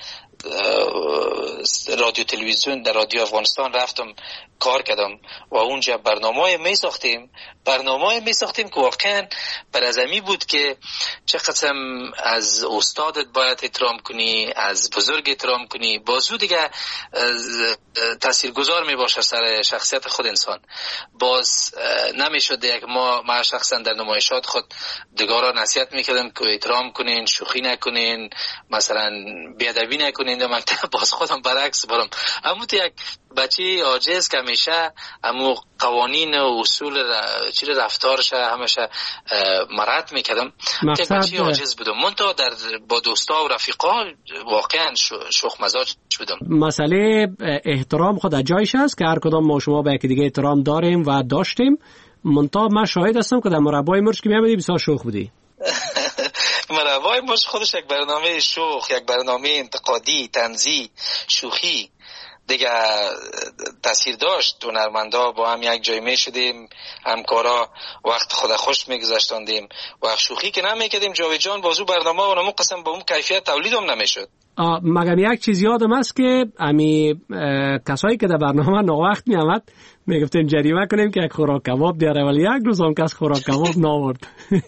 رادیو تلویزیون، در رادیو افغانستان رفتم کار کردم و اونجا برنامه می ساختیم که واقعا بر از امی بود که چه قسم از استادت باید احترام کنی، از بزرگ احترام کنی، بازو دیگه تاثیرگذار می باشه سر شخصیت خود انسان. باز نمی شد یک ما شخصا در نمایشات خود دیگران نصیحت می کردم که احترام کنین، شوخی نکنین، مثلا بیادبی نکنین. در مکتب باز خودم برعکس برم. اما تو یک بچه عاجز که همیشه امو قوانین و اصول رفتارش همیشه مراعات میکردم. یک بچه عاجز بودم. من تا با دوستا و رفیقا واقعا شوخ مزاج بودم. مسئله احترام خود جایش است که هر کدام ما شما به یکی دیگه احترام داریم و داشتیم. من شاهد هستم که در مربای مرچ که میامدی بسیار شوخ بودی. مربای مرچ خودش یک برنامه شوخ، یک برنامه انتقادی، طنزی، شوخی دیگه تاثیر داشت. هنرمندا با هم یک جای می شدیم، همکارا وقت خود خوش میگذاشتندیم و شوخی که نمیکردیم. جاوید جان، بازو برنامه و نمو قسم با اون کیفیت تولید هم نمیشد. مگم یک چیز یادم است که امی کسایی که در برنامه ناوقت می آمد میگفتیم جریمه کنیم که یک خوراک کباب بیاره، ولی یک روز هم کس خوراک کباب نآورد.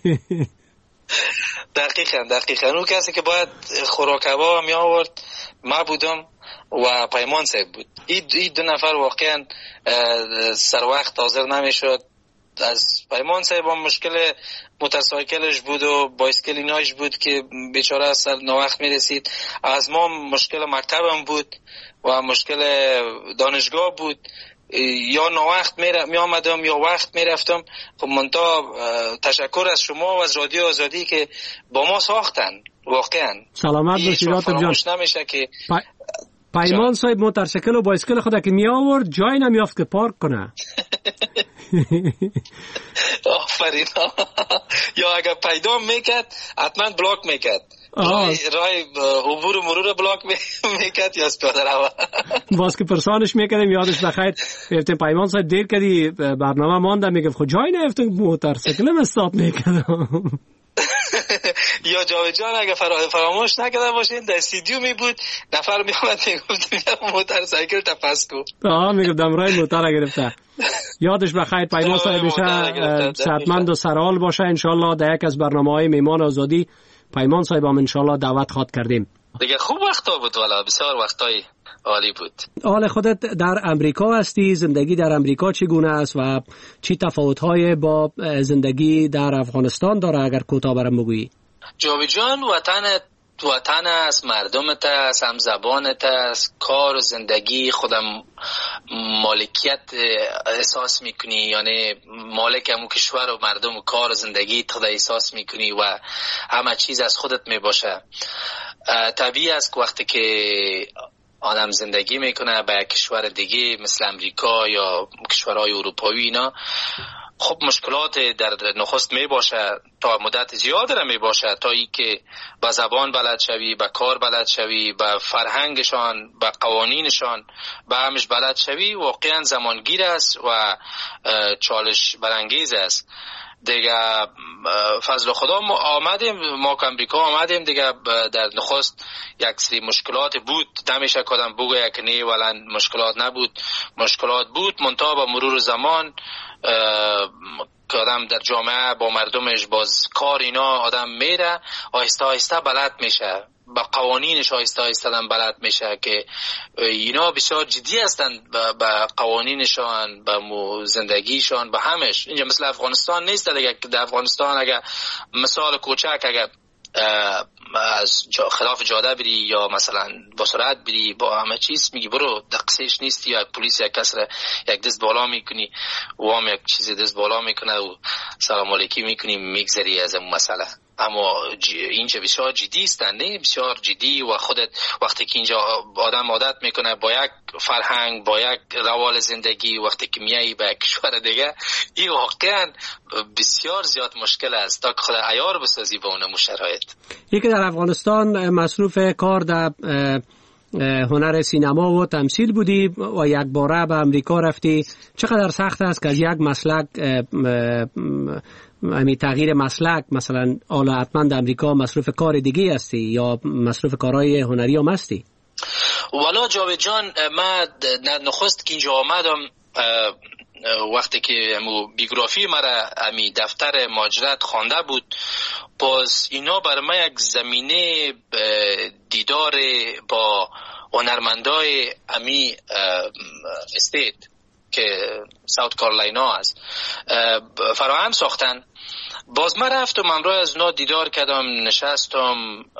دقیقاً اون کسی که باید خوراک کباب می آورد ما بودم و پیمان صاحب بود. این دو نفر واقعا سر وقت حاضر نمیشد. از پیمان صاحب هم مشکل موتورسایکلش بود و بایسکل ایناش بود که بیچاره سر ناوقت میرسید. از ما مشکل مکتبم بود و مشکل دانشگاه بود. یا ناوقت می آمدم یا وقت می رفتم. خب منتها تشکر از شما و از رادیو آزادی که با ما ساختن. واقعا سلامت باشید راتب جان. نمیشه که پیمان صاحب موتورسایکل و بایسکل خود که می آورد جای نمیافت که پارک کنه. آفرین. یا اگر پیدا میکرد حتما بلاک میکرد، رای عبور و مرور بلاک میکرد یا پیاده رو. باز که پرسانش میکردیم یادش بخیر گفتیم پیمان صاحب دیر کردی برنامه مانده، میگفت خود جای نفتم موتورسیکلم استاپ میکردم. یا جاوید جان اگه فراموش نکرده باشین در استودیو می بود، نفر می اومد میگفت موتورسیکل تپس کو، میگفتم رای موتور گرفته. یادش بخیر پیمان صاحب بشه، صحتمند و سرحال باشه ان شاء الله. در یک از برنامه‌های میهمان آزادی پیمان صاحب هم ان شاء الله دعوت خواد کردیم. دیگه خوب وقتا بود، والا بسیار وقتای عالی بود. حال خودت در امریکا هستی، زندگی در امریکا چگونه است و چی تفاوت‌های با زندگی در افغانستان داره؟ اگر کوتاه برام بگویی. جاوید جان وطن است، مردمت است، هم زبانت است، کار و زندگی خودم مالکیت احساس میکنی، یعنی مالک همون کشور و مردم و کار و زندگی خود احساس میکنی و همه چیز از خودت میباشه. طبیعی است که وقتی که آدم زندگی میکنه به کشور دیگه مثل امریکا یا کشورهای اروپایی اینا، خب مشکلات در نخست می باشه، تا مدت زیاد را می باشه، تا ای که با زبان بلد شوی، با کار بلد شوی، با فرهنگشان، با قوانینشان، با همش بلد شوی، واقعا زمانگیر است و چالش برانگیز است. دیگه فضل خدا ما که امریکا آمدیم دیگه در نخست یک سری مشکلات بود، نمیشه کدام بگوید که نه ولی مشکلات نبود، مشکلات بود، منتها با مرور زمان که آدم در جامعه با مردمش باز کار اینا آدم میره، آهسته آهسته بلد میشه، با قوانینش آهسته آهسته بلد میشه که اینا بسیار جدی هستن با قوانینشان، با زندگیشان، با همش. اینجا مثل افغانستان نیست دیگه. در افغانستان اگر مثال کوچک اگر از خلاف جاده بری یا مثلا با سرعت بری با همه چیز میگی برو، دقیقش نیست، یا پلیس یک کس را یک دست بالا میکنی و هم یک چیزی دست بالا میکنه و سلام علیکی میکنی میگذری از اون مسئله. اما اینجا بسیار جدی است، نه بسیار جدی، و خودت وقتی که اینجا آدم عادت میکنه با یک فرهنگ، با یک روال زندگی، وقتی که میایی به کشور دیگه این واقعا بسیار زیاد مشکل است تا که خود عیار بسازی با اون شرایط. یکی در افغانستان مصروف کار در هنر سینما و تمثیل بودی و یک باره به امریکا رفتی، چقدر سخت است که از یک مسلک تغییر مسلک، مثلا حالا حتما در امریکا مصروف کار دیگه هستی یا مصروف کارهای هنری هم هستی؟ والا جاوید جان، من نخست که اینجا آمدم وقتی که بیوگرافی مرا امی دفتر مهاجرت خوانده بود، باز اینا برای من یک زمینه دیدار با هنرمندای امی استیت که ساوت کارولاینا است فراهم ساختن. باز من رفتم امروز از اونا دیدار کردم، نشستم،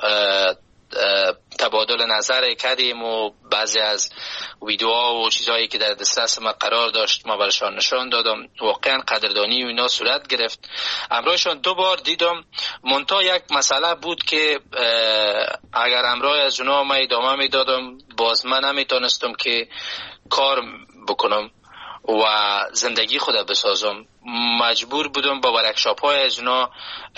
تبادل نظر کردیم و بعضی از ویدیوها و چیزهایی که در دسترس ما قرار داشت ما برشان نشان دادم. واقعا قدردانی و اینا صورت گرفت. امروزشان 2 بار دیدم، منتها یک مسئله بود که اگر امروز از اونا ما ادامه میدادم باز من نمیتونستم که کار بکنم و زندگی خود بسازم. مجبور بودم با ورکشاپ های از اونا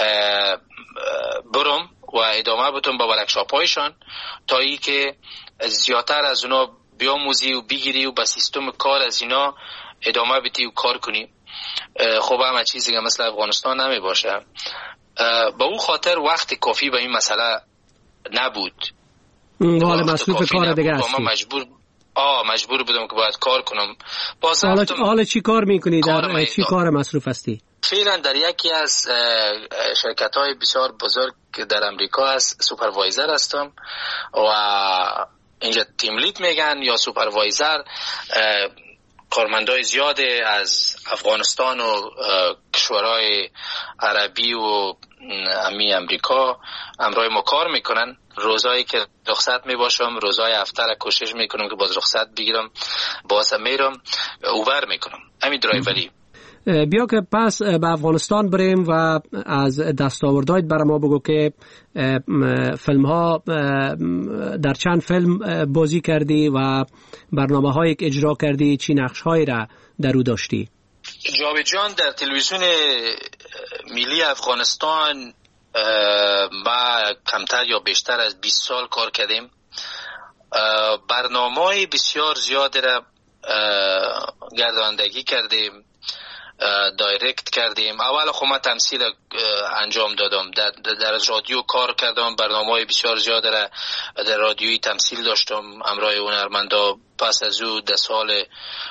برم و ادامه بدم با ورکشاپ هایشان تا ای که زیادتر از اونا بیاموزی و بگیری و با سیستم کار از اینا ادامه بدی و کار کنی. خب همه چیزی که مثل افغانستان نمی باشه. با اون خاطر وقت کافی به این مسئله نبود. حال مصروف کار دیگه هستی. مجبور بودم که باید کار کنم. حالا چی کار میکنی؟ در چی کار مصروف هستی؟ فعلا در یکی از شرکت های بسیار بزرگ در امریکا هست، سوپروایزر هستم و اینجا تیم لید میگن یا سوپروایزر. کارمندای زیاده از افغانستان و کشورهای عربی و امریکا امروز ما کار میکنن. روزایی که رخصت میباشم، روزای هفته را کوشش میکنم که باز رخصت بگیرم، باز میرم اوور میکنم همین درایوری. بیا که پس به افغانستان بریم و از دستاوردهایت برای ما بگو که فیلم ها در چند فیلم بازی کردی و برنامه هایی که اجرا کردی، چی نقش هایی را در او داشتی؟ جاوید جان، در تلویزیون ملی افغانستان ما کمتر یا بیشتر از 20 سال کار کردیم. برنامه‌های بسیار زیادی را گرداندگی کردیم، دایرکت کردیم. اول خب من تمثیل انجام دادم، در رادیو کار کردم، برنامه‌های بسیار زیاد را در رادیویی تمثیل داشتم همراه هنرمندا. پس از او در سال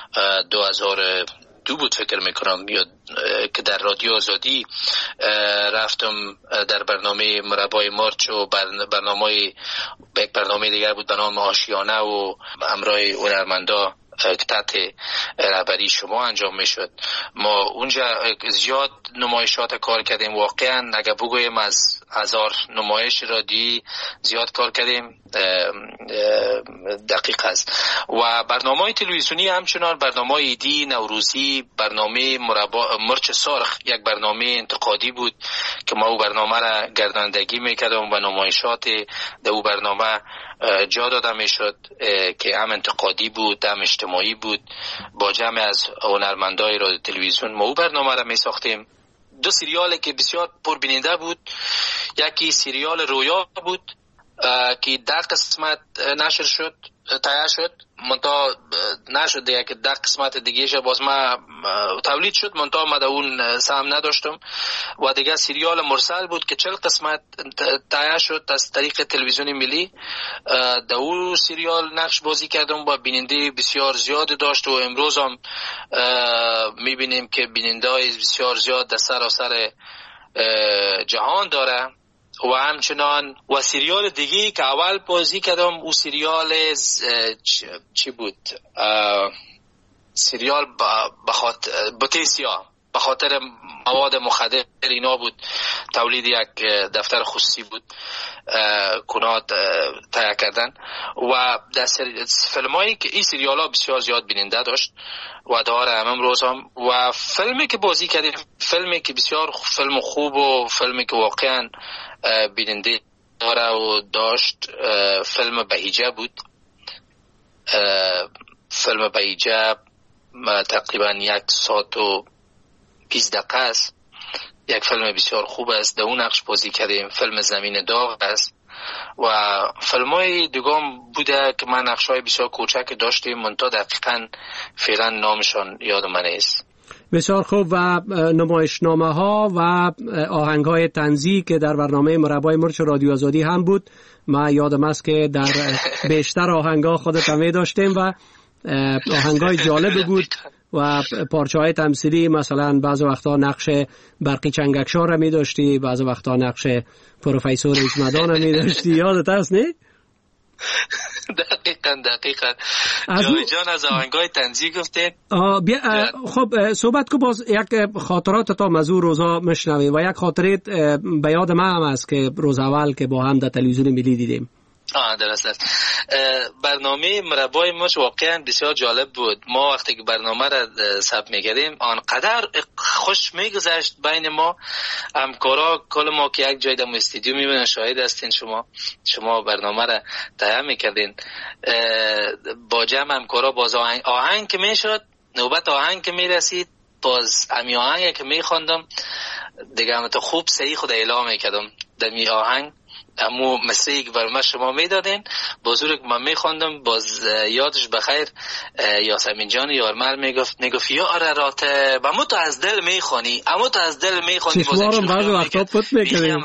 2002 بود فکر میکنم یا که در رادیو آزادی رفتم در برنامه مربای مرچ و برنامه دیگر بود به نام آشیانه و همراه هنرمندا که تحت رهبری شما انجام میشد. ما اونجا زیاد نمایشات کار کردیم. واقعا اگر بگویم از 1000 نمایش رادیویی زیاد کار کردیم، دقیق است. و برنامه تلویزیونی همچنان برنامه ایدی، نوروزی، برنامه مرچ سرخ یک برنامه انتقادی بود که ما او برنامه را گرداندگی میکردم و نمایشات در او برنامه جا داده میشد که هم انتقادی بود هم اجتماعی بود. با جمع از هنرمندای رادیو تلویزیون ما او برنامه را می ساختیم. 2 سریالی که بسیار پربیننده بود، یکی سریال رویا بود که 10 قسمت نشر شد، تایید شد، منتها نشد دیگه که 10 قسمت دیگه شه باز ما تولید شد، منتها ما اون سهم نداشتم. و دیگه سریال مرسل بود که 40 قسمت تایید شد از طریق تلویزیون ملی. در اون سریال نقش بازی کردم و بیننده بسیار زیاد داشت و امروز هم میبینیم که بیننده‌های بسیار زیاد در سراسر جهان داره. و همچنان و سریال دیگه که اول بازی کردم او سریال چی بود؟ سریال بوتیسیا به خاطر مواد مخدر اینا بود. تولید یک دفتر خصوصی بود کنات تهیه کردن و در فیلمایی که این سریال ها بسیار زیاد بیننده داشت و داره امروز هم. و فیلمی که بازی کردیم فیلمی که بسیار فیلم خوب و فیلمی که واقعا بیننده داره و داشت فیلم بهیجه بود. فیلم بهیجه تقریبا 1 ساعت و 20 دقیقه است. یک فیلم بسیار خوب است. در اون نقش بازی کردیم. فیلم زمین داغ است و فیلم‌های دیگه بوده که من نقش‌های بسیار کوچک داشتیم منتها دقیقاً فعلا نامشان یاد من نیست. بسیار خوب. و نمایشنامه‌ها و آهنگ‌های طنزی که در برنامه مربای مرچ رادیو آزادی هم بود، ما یادم است که در بیشتر آهنگ‌ها خودت هم داشتیم و آهنگ‌های جالب بود و پارچه‌های تمثیلی، مثلا بعضی وقتا نقش برقی چنگکشان را می داشتی، بعضی وقتا نقش پروفسور اجمدان را می داشتی. یادت هست نه؟ دقیقاً جان از آهنگای طنزی گفتید. خب صحبت کو باز یک خاطرات تا از اون روزا مشنویم و یک خاطره به یاد من هم است که روز اول که با هم در تلویزیون ملی دیدیم. درست است. برنامه مربای مرچ واقعا بسیار جالب بود. ما وقتی که برنامه را ثبت می‌کردیم آنقدر خوش می‌گذشت بین ما همکارا. کل ما که یک جای در استودیو می‌بینن شاهد هستین، شما برنامه را تهیه می‌کردین با جمع همکارا. باز آهنگ که میشد، نوبت آهنگ که میرسید، باز امی آهنگ که می‌خواندم دیگه هم تو خوب صحیح خود اعلام می‌کردم در می آهنگ امو مسیح بر ما شما میدادین بزرگ من میخواندم. باز یادش بخیر یاسمین جان یارمر میگفت یا آرارات امو تو از دل میخوانی، امو تو از دل میخوانی. چشمارم بعض وقتا پت میکنیم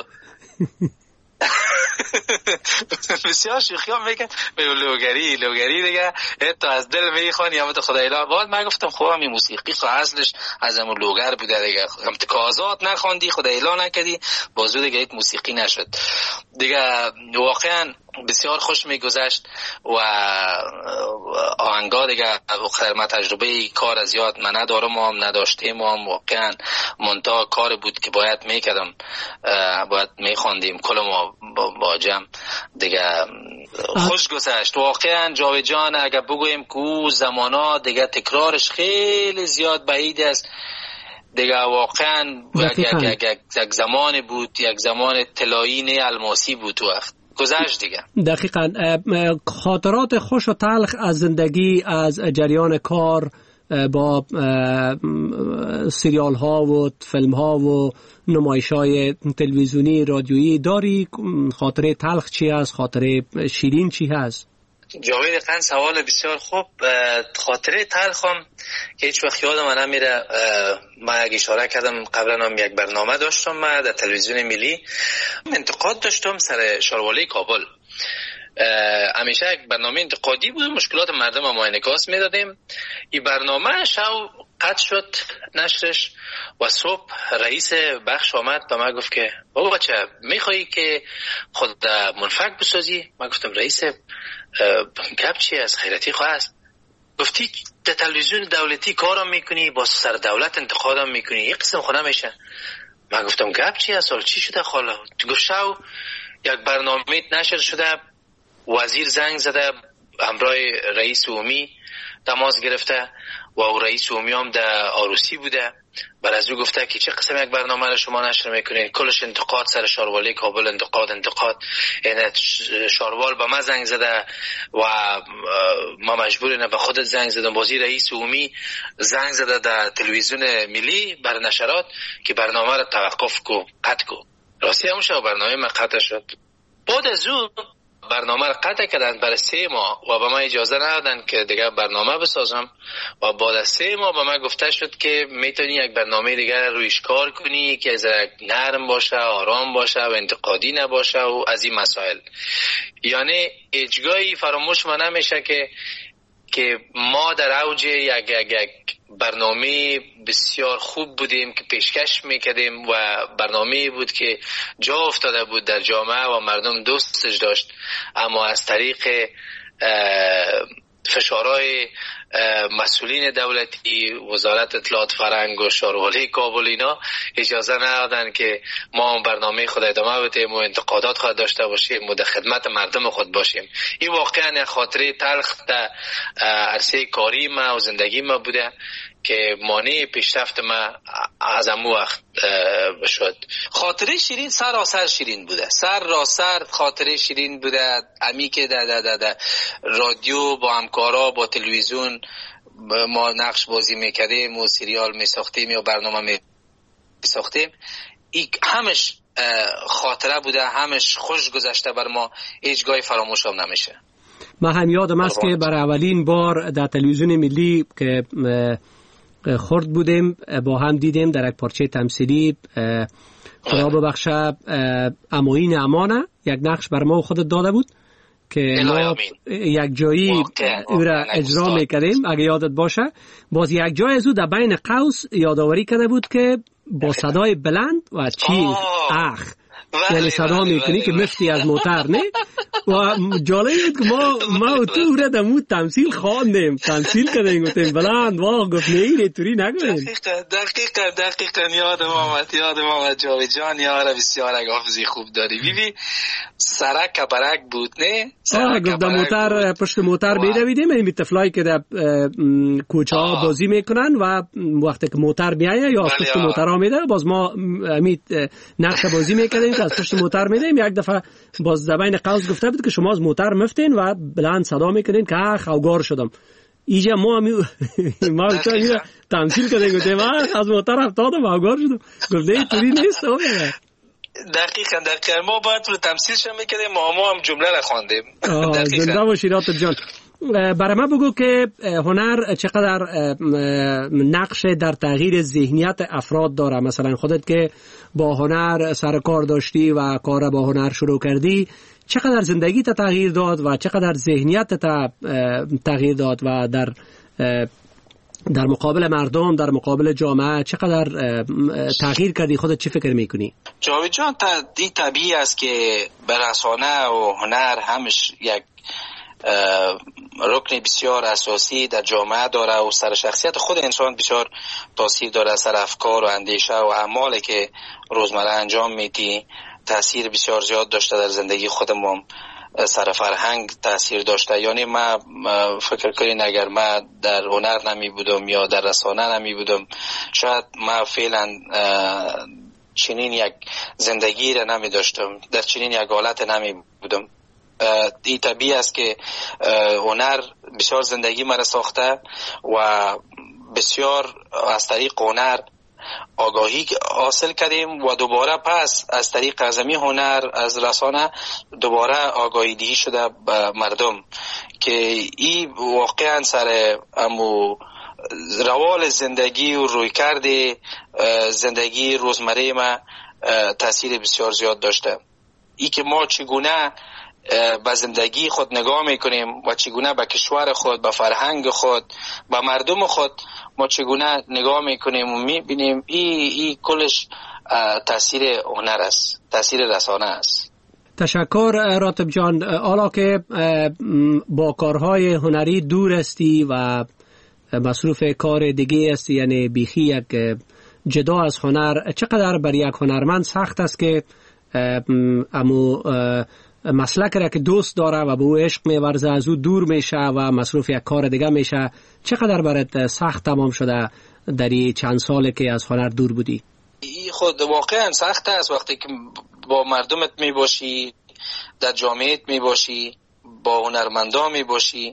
بسیار شوخی هم میکن لوگری دیگه تو از دل میخوانی اما تو خدا اله. بعد من گفتم خب همین موسیقی خب اصلش از همون لوگر بوده دیگه، هم تکازات نخوندی خدا اله نکردی بازو دیگه یک موسیقی نشد دیگه. واقعا بسیار خوش میگذشت و آهنگا دیگه خیرمه تجربه کار از یاد من ندارم و هم نداشتیم و هم واقعا منتها کار بود که باید میکردم، باید میخوندیم کل ما با جمع دیگه. خوش گذشت واقعا. جاوید جان اگر بگویم که او زمانا دیگه تکرارش خیلی زیاد بعید است دیگه. واقعا یک زمان بود، یک زمان طلایی نه الماسی بود تو وقت گذشت دیگه. دقیقاً. خاطرات خوش و تلخ از زندگی، از جریان کار با سریال ها و فیلم ها و نمایش های تلویزیونی رادیویی داری؟ خاطره تلخ چی هست؟ خاطره شیرین چی هست؟ جاوید قند سوال بسیار خوب. خاطره تلخم که هیچ وقت یادم نمیره، من یک اشاره کردم قبلا هم یک برنامه داشتم من در تلویزیون ملی، انتقاد داشتم سر شاروالی کابل. همیشه یک برنامه انتقادی بود، مشکلات مردم ما انعکاس میدادیم. این برنامه شو قطع شد نشرش و صبح رئیس بخش آمد به من گفت که بابا بچه میخوایی که خود منفک بسازی؟ من گفتم رئیس گپ چی از خیرتی خواه است؟ گفتی در تلویزیون دولتی کارم میکنی، با سر دولت انتقادم میکنی، یک قسم خونه میشه. من گفتم گپ چی است؟ چی شده خاله؟ گفت شو یک برنامه نشر شده، وزیر زنگ زده همراه رئیس عمومی تماس گرفته و رئیس عمومی هم در عروسی بوده. بعد از او گفته که چه قسم یک برنامه را شما نشر میکنید؟ کلش انتقاد سر شاروالی کابل، انتقاد. این شاروال به من زنگ زده و ما مجبوریم به خودت زنگ زدم. بازی رئیس عمومی زنگ زده در تلویزیون ملی بر نشرات که برنامه را توقف کو، قطع کو. راستی همون شب برنامه من قطع شد. بعد از او برنامه را قطع کردن برای 3 ماه و به من اجازه ندادن که دیگه برنامه بسازم و بعد از 3 ماه به من گفته شد که میتونی یک برنامه دیگه رویش کار کنی که نرم باشه، آرام باشه و انتقادی نباشه و از این مسائل. یعنی هیچگاهی فراموش ما نمیشه که ما در اوج یک برنامه بسیار خوب بودیم که پیشکش میکردیم و برنامه بود که جا افتاده بود در جامعه و مردم دوستش داشت، اما از طریق فشارهای مسئولین دولتی، وزارت اطلاعات فرهنگ و شاروالی کابل اینا اجازه ندادن که ما برنامه خود ادامه بدیم و انتقادات خود داشته باشیم و در خدمت مردم خود باشیم. این واقعا خاطره تلخ در عرصه کاری ما و زندگی ما بوده که مانع پیشرفت ما از امو وقت شد. خاطره شیرین سراسر شیرین بوده، سر خاطره شیرین بوده. امی که در رادیو با همکارا با تلویزیون ما نقش بازی میکردیم و سریال میساختیم یا برنامه میساختیم، این همش خاطره بوده، همش خوش گذشته بر ما، هیچگاه فراموش هم نمیشه. من هم یادم است که برای اولین بار در تلویزیون ملی که خورد بودیم با هم دیدیم در یک پارچه تمثیلی، خدا ببخشه اماین امانه یک نقش بر ما خودت داده بود که ما یک جایی او را اجرا میکردیم. اگه یادت باشه باز یک جای از او در بین قوس یادآوری کرده بود که با صدای بلند و چی یعنی صدا میکنی که مفتی از موتر نه و جالب بود که ما و تو را دمو تمثیل خواندیم، تمثیل کردیم، گفتیم بلند واه گفت نه اینه توری نگویم. دقیقا یادم آمد جاوید جان، یاره بسیار حافظی خوب داری. بیبی سرک کبرک بود نه؟ گفت در موتر پشت موتر بیدویدیم، این طفلایی که در کوچه ها بازی میکنن و وقتی که موتر میایه یا از پشت موتر ها میده باز ما نقش بازی میکردیم که از پشت موتر میدیم. یک دفعه باز در بین قوس گفته بود که شما از موتر مفتین و بلند صدا میکنین که خوگار شدم. اینجا ما چون تمثیل کردیم گفتیم از موتر افتادم خوگار شدم. گفت نه توری نیست. دقیقا ما باید رو تمثیلش میکردیم، ما هم جمله را خواندیم. زنده باشی راتب جان. برای من بگو که هنر چقدر نقش در تغییر ذهنیت افراد داره. مثلا خودت که با هنر سر کار داشتی و کار با هنر شروع کردی، چقدر زندگی تا تغییر داد و چقدر ذهنیت تا تغییر داد و در مقابل مردم، در مقابل جامعه چقدر تغییر کردی؟ خودت چی فکر میکنی؟ جاوید جان این طبیعی است که رسانه و هنر همش یک رکن بسیار اساسی در جامعه داره و سر شخصیت خود انسان بسیار تاثیر داره، سر افکار و اندیشه و اعمالی که روزمره انجام میدی تاثیر بسیار زیاد داشته در زندگی خودمون، سر فرهنگ تاثیر داشته. یعنی ما فکر کنین اگر ما در هنر نمی بودم یا در رسانه نمی بودم شاید ما فعلا چنین یک زندگی را نمی داشتم، در چنین یک حالت نمی بودم. این طبیعی است که هنر بسیار زندگی مرا ساخته و بسیار از طریق هنر آگاهی حاصل کردیم و دوباره پس از طریق ازمی هنر از رسانه دوباره آگاهی دهی شده به مردم که این واقعا سر امو روال زندگی و رویکرد زندگی روزمره ما تاثیر بسیار زیاد داشته. ای که ما چگونه به زندگی خود نگاه میکنیم و چگونه به کشور خود، به فرهنگ خود، به مردم خود ما چگونه نگاه میکنیم و میبینیم ای کلش تاثیر هنر است، تاثیر رسانه است. تشکر راتب جان. حالا که با کارهای هنری دور استی و مصروف کار دیگه است، یعنی بیخی یک جدا از هنر، چقدر بر یک هنرمند سخت است که امو مسلک را که دوست داره و به او عشق می‌ورزه از او دور میشه و مصروف یک کار دیگه میشه؟ چقدر برات سخت تمام شده در این چند ساله که از هنر دور بودی؟ این خود واقعا سخت است وقتی که با مردمت میباشی، در جامعهت میباشی، با هنرمندان میباشی،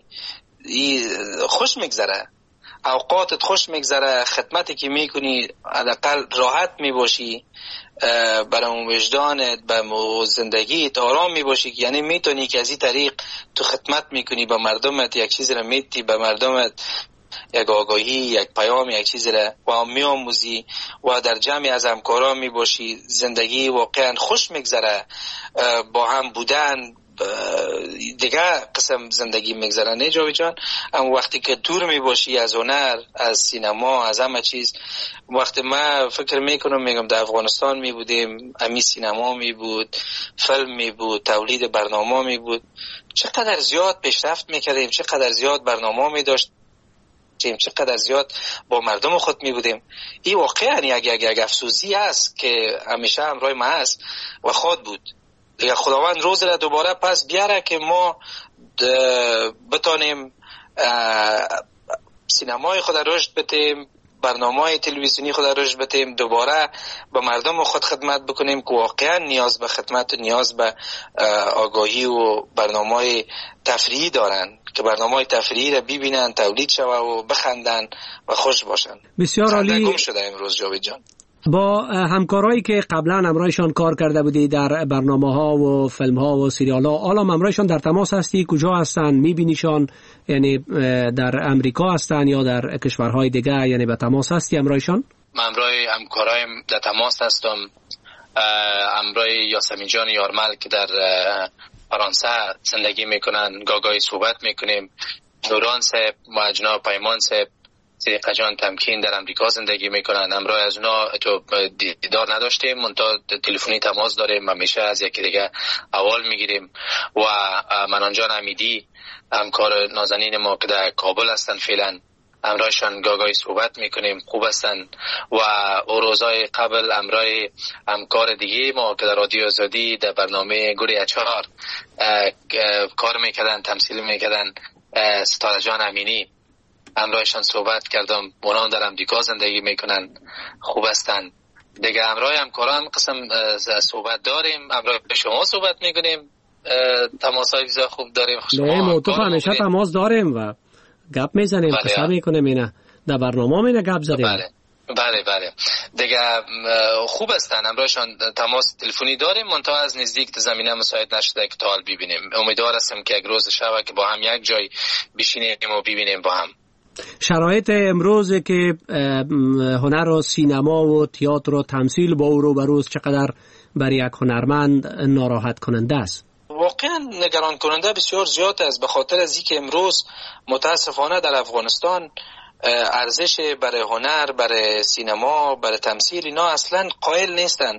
خوش میگذره، اوقاتت خوش میگذره، خدمتی که میکنی حداقل راحت میباشی، برای اون وجدانت، به زندگیت آرام میباشی، یعنی میتونی که از این طریق تو خدمت میکنی به مردمت، یک چیز را میتی به مردمت، یک آگاهی، یک پیام، یک چیز را و میآموزی و در جمعی از همکاران میباشی. زندگی واقعا خوش میگذره، با هم بودن دیگه قسم زندگی میگذره. نه جاوید جان؟ اما وقتی که دور میباشی از هنر، از سینما، از همه چیز، وقتی ما فکر میکنم میگم در افغانستان میبودیم، امی سینما میبود، فیلم میبود، تولید برنامه میبود، چقدر زیاد پیشرفت میکردیم، چقدر زیاد برنامه میداشتیم، چقدر زیاد با مردم خود می بودیم. این واقعا یک افسوسی است که همیشه همراه ما است و خود بود. دیگه خداوند روز را دوباره پس بیاره که ما بتانیم سینمای خود رشد بدیم، برنامه‌های تلویزیونی خود رشد بدیم، دوباره به مردم خود خدمت بکنیم که واقعا نیاز به خدمت و نیاز به آگاهی و برنامه‌های تفریحی دارن، که برنامه‌های تفریحی را ببینن، تولید شوه و بخندن و خوش باشن. بسیار عالی. گم شده امروز جاوید جان. با همکارایی که قبلا همراهشان کار کرده بودی در برنامه‌ها و فیلم‌ها و سریال‌ها، حالا همراهشان در تماس هستی؟ کجا هستن؟ می‌بینیشان؟ یعنی در امریکا هستن یا در کشورهای دیگه؟ یعنی به تماس هستی همراهشان؟ من همراه همکارایم در تماس هستم. همراه یاسمین جان یارمل که در فرانسه زندگی میکنن گاگاهی صحبت میکنیم. نوران صاحب و جناب پیمان صاحب صدیقه جان تمکین در امریکا زندگی میکنن. همراه از اونا تو دیدار نداشتیم، منتها تلفنی تماس داریم، همیشه از یکی دیگه احوال میگیریم. و منان جان امیدی همکار نازنین ما که در کابل هستن فعلا، همراهشان گاگاهی صحبت میکنیم، خوب هستن. و او روزای قبل همراه همکار دیگه ما که در رادیو آزادی در برنامه گوری اچار کار میکردن، تمثیل میکردن، ستاره جان امینی، همراهشان صحبت کردم. اونا در امریکا زندگی میکنن، خوب هستن. دیگه همراه همکاران قسم صحبت داریم، همراه شما صحبت میکنیم، تماسای بسیار خوب داریم. نه موضوع همیشه تماس داریم و گپ میزنیم، قصه میکنیم، اینه در برنامه اینه گپ زدیم. بله دیگه خوب هستن، همراهشان تماس تلفنی داریم، منتها از نزدیک زمینه مساعد نشده که تا حال ببینیم. امیدوار هستم که یک روز شبه که با هم یک جای بشینیم و ببینیم با هم. شرایط امروز که هنر و سینما و تئاتر و تمثیل با او روبروست چقدر برای یک هنرمند ناراحت کننده است؟ واقعا نگران کننده بسیار زیاد است، به خاطر از اینکه امروز متاسفانه در افغانستان ارزش برای هنر، برای سینما، برای تمثیل اینا اصلا قائل نیستن.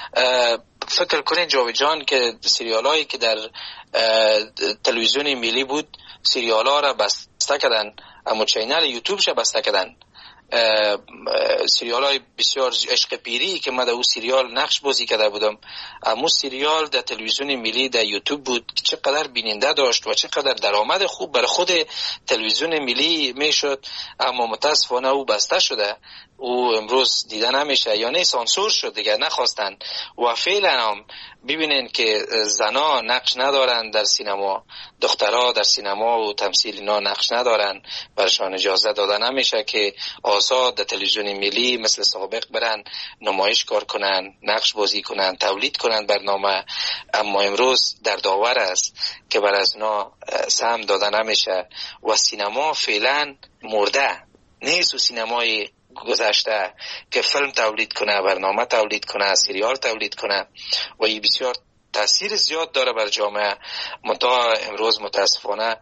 فکر کنید جاوید جان که سریالایی که در تلویزیون ملی بود، سریالا را بسته کردن، اما چینل یوتیوبش بسته کردن. سریال های بسیار عشق پیری که من در اون سریال نقش بازی کرده بودم، اما سریال در تلویزیون ملی در یوتیوب بود که چقدر بیننده داشت و چقدر درآمد خوب برای خود تلویزیون ملی میشد، اما متاسفانه او بسته شده. او امروز دیده نمیشه یا نه سانسور شد دیگه نخواستن و فعلا هم ببینین که زنا نقش ندارن در سینما، دخترها در سینما و تمثیل اینا نقش ندارن، برشان اجازه داده نمیشه که آزاد در تلویزیون ملی مثل سابق برن نمایش کار کنن، نقش بازی کنن، تولید کنن برنامه. اما امروز در داور است که بر از اینا سهم داده نمیشه و سینما فعلا مرده نیست. و سینمای گذشته که فیلم تولید کنه، برنامه تولید کنه، سریال تولید کنه و این بسیار تاثیر زیاد داره بر جامعه. منتها امروز متاسفانه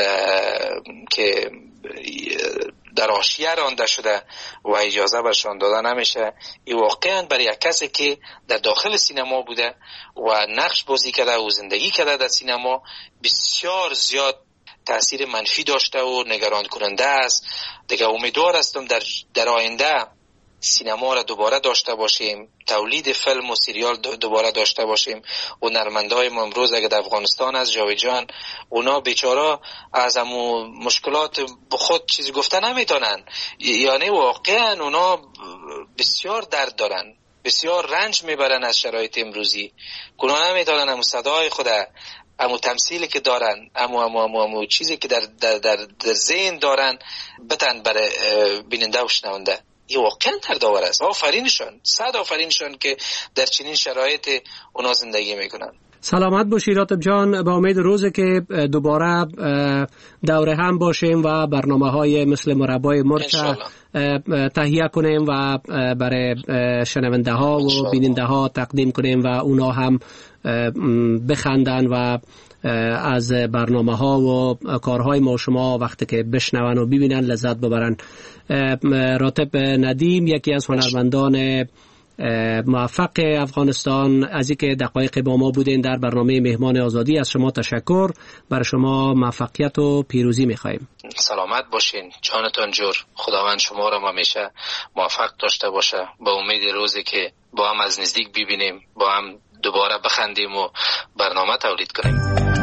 که در حاشیه رانده شده و اجازه برشان داده نمیشه. این واقعا برای یک کسی که در داخل سینما بوده و نقش بازی کرده و زندگی کرده در سینما بسیار زیاد تأثیر منفی داشته و نگران کننده است. دیگه امیدوار هستم در آینده سینما را دوباره داشته باشیم، تولید فیلم و سریال دوباره داشته باشیم. و نرمندای ما امروز اگه در افغانستان از جاوید جان اونا بیچاره از همو مشکلات به خود چیزی گفته نمیتونن، یعنی واقعا اونا بسیار درد دارن، بسیار رنج میبرن از شرایط امروزی. اونا نمیتونن همو صدای خود، امو تمثیلی که دارن، امو چیزی که در ذهن دارن بتن برای بیننده و شنونده. این واقعا دردآور است. آفرینشان، صد آفرینشان که در چنین شرایط اونا زندگی میکنن. سلامت باشی راتب جان. با امید روزی که دوباره دوره هم باشیم و برنامه‌های مثل مربای مرچ تهیه کنیم و برای شنونده ها و بیننده ها تقدیم کنیم و اونا هم بخندن و از برنامه ها و کارهای ما شما وقتی که بشنون و ببینن لذت ببرن. راتب ندیم یکی از هنرمندان موفق افغانستان، از اینکه دقایق با ما بودین در برنامه مهمان آزادی، از شما تشکر. برای شما موفقیت و پیروزی می‌خوایم. سلامت باشین، جانتان جور. خداوند شما را همیشه موفق داشته باشه. با امید روزی که با هم از نزدیک ببینیم، با هم دوباره بخندیم و برنامه تولید کنیم.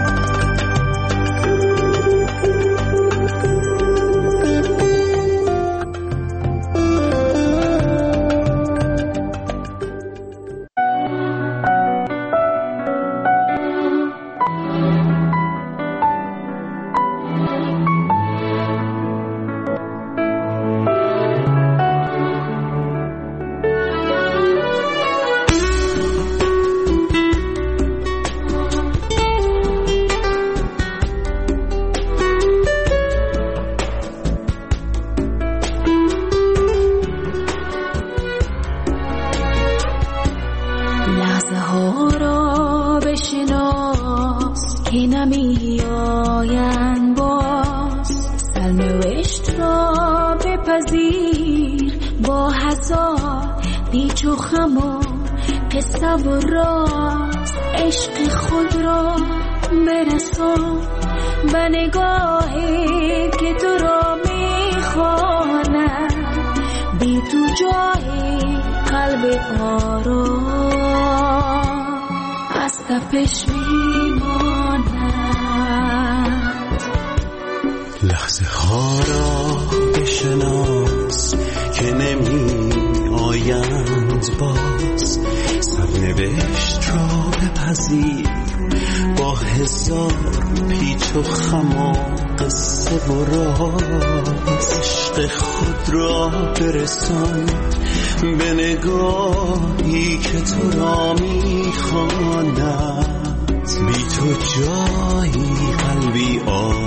لحظه ها را بشناس که نمی آیند باز، سرنوشت را بپذیر با هزار پیچ و خم و قصه و راز. عشق خود را برسان به نگاهی که تو را میخواند، بی تو جایی قلبی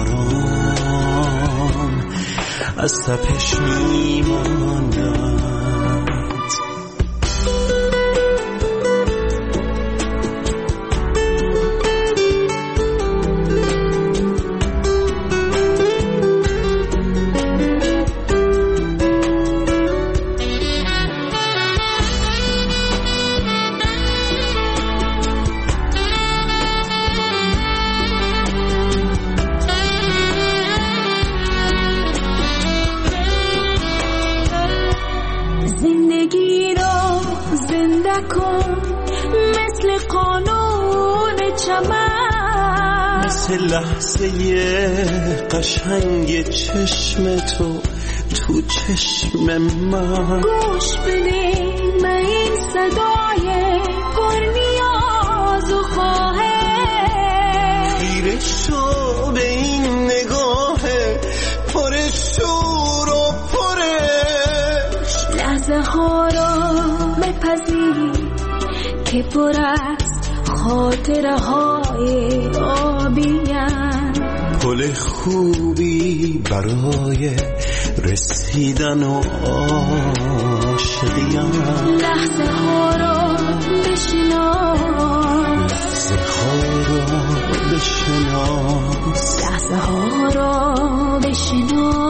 آرام از تپش میماند. لحظه لحظه قشنگ چشم تو چشم من. گوش بده به این صدای پر نیاز و خواهش، خیره شو به این نگاه پر شور و پرش. لحظه ها را بپذیر که پر است خاطره های آبیم، پل خوبی برای رسیدن و عاشقیم. لحظه ها را بشناس، لحظه ها را بشناس، لحظه ها را بشناس.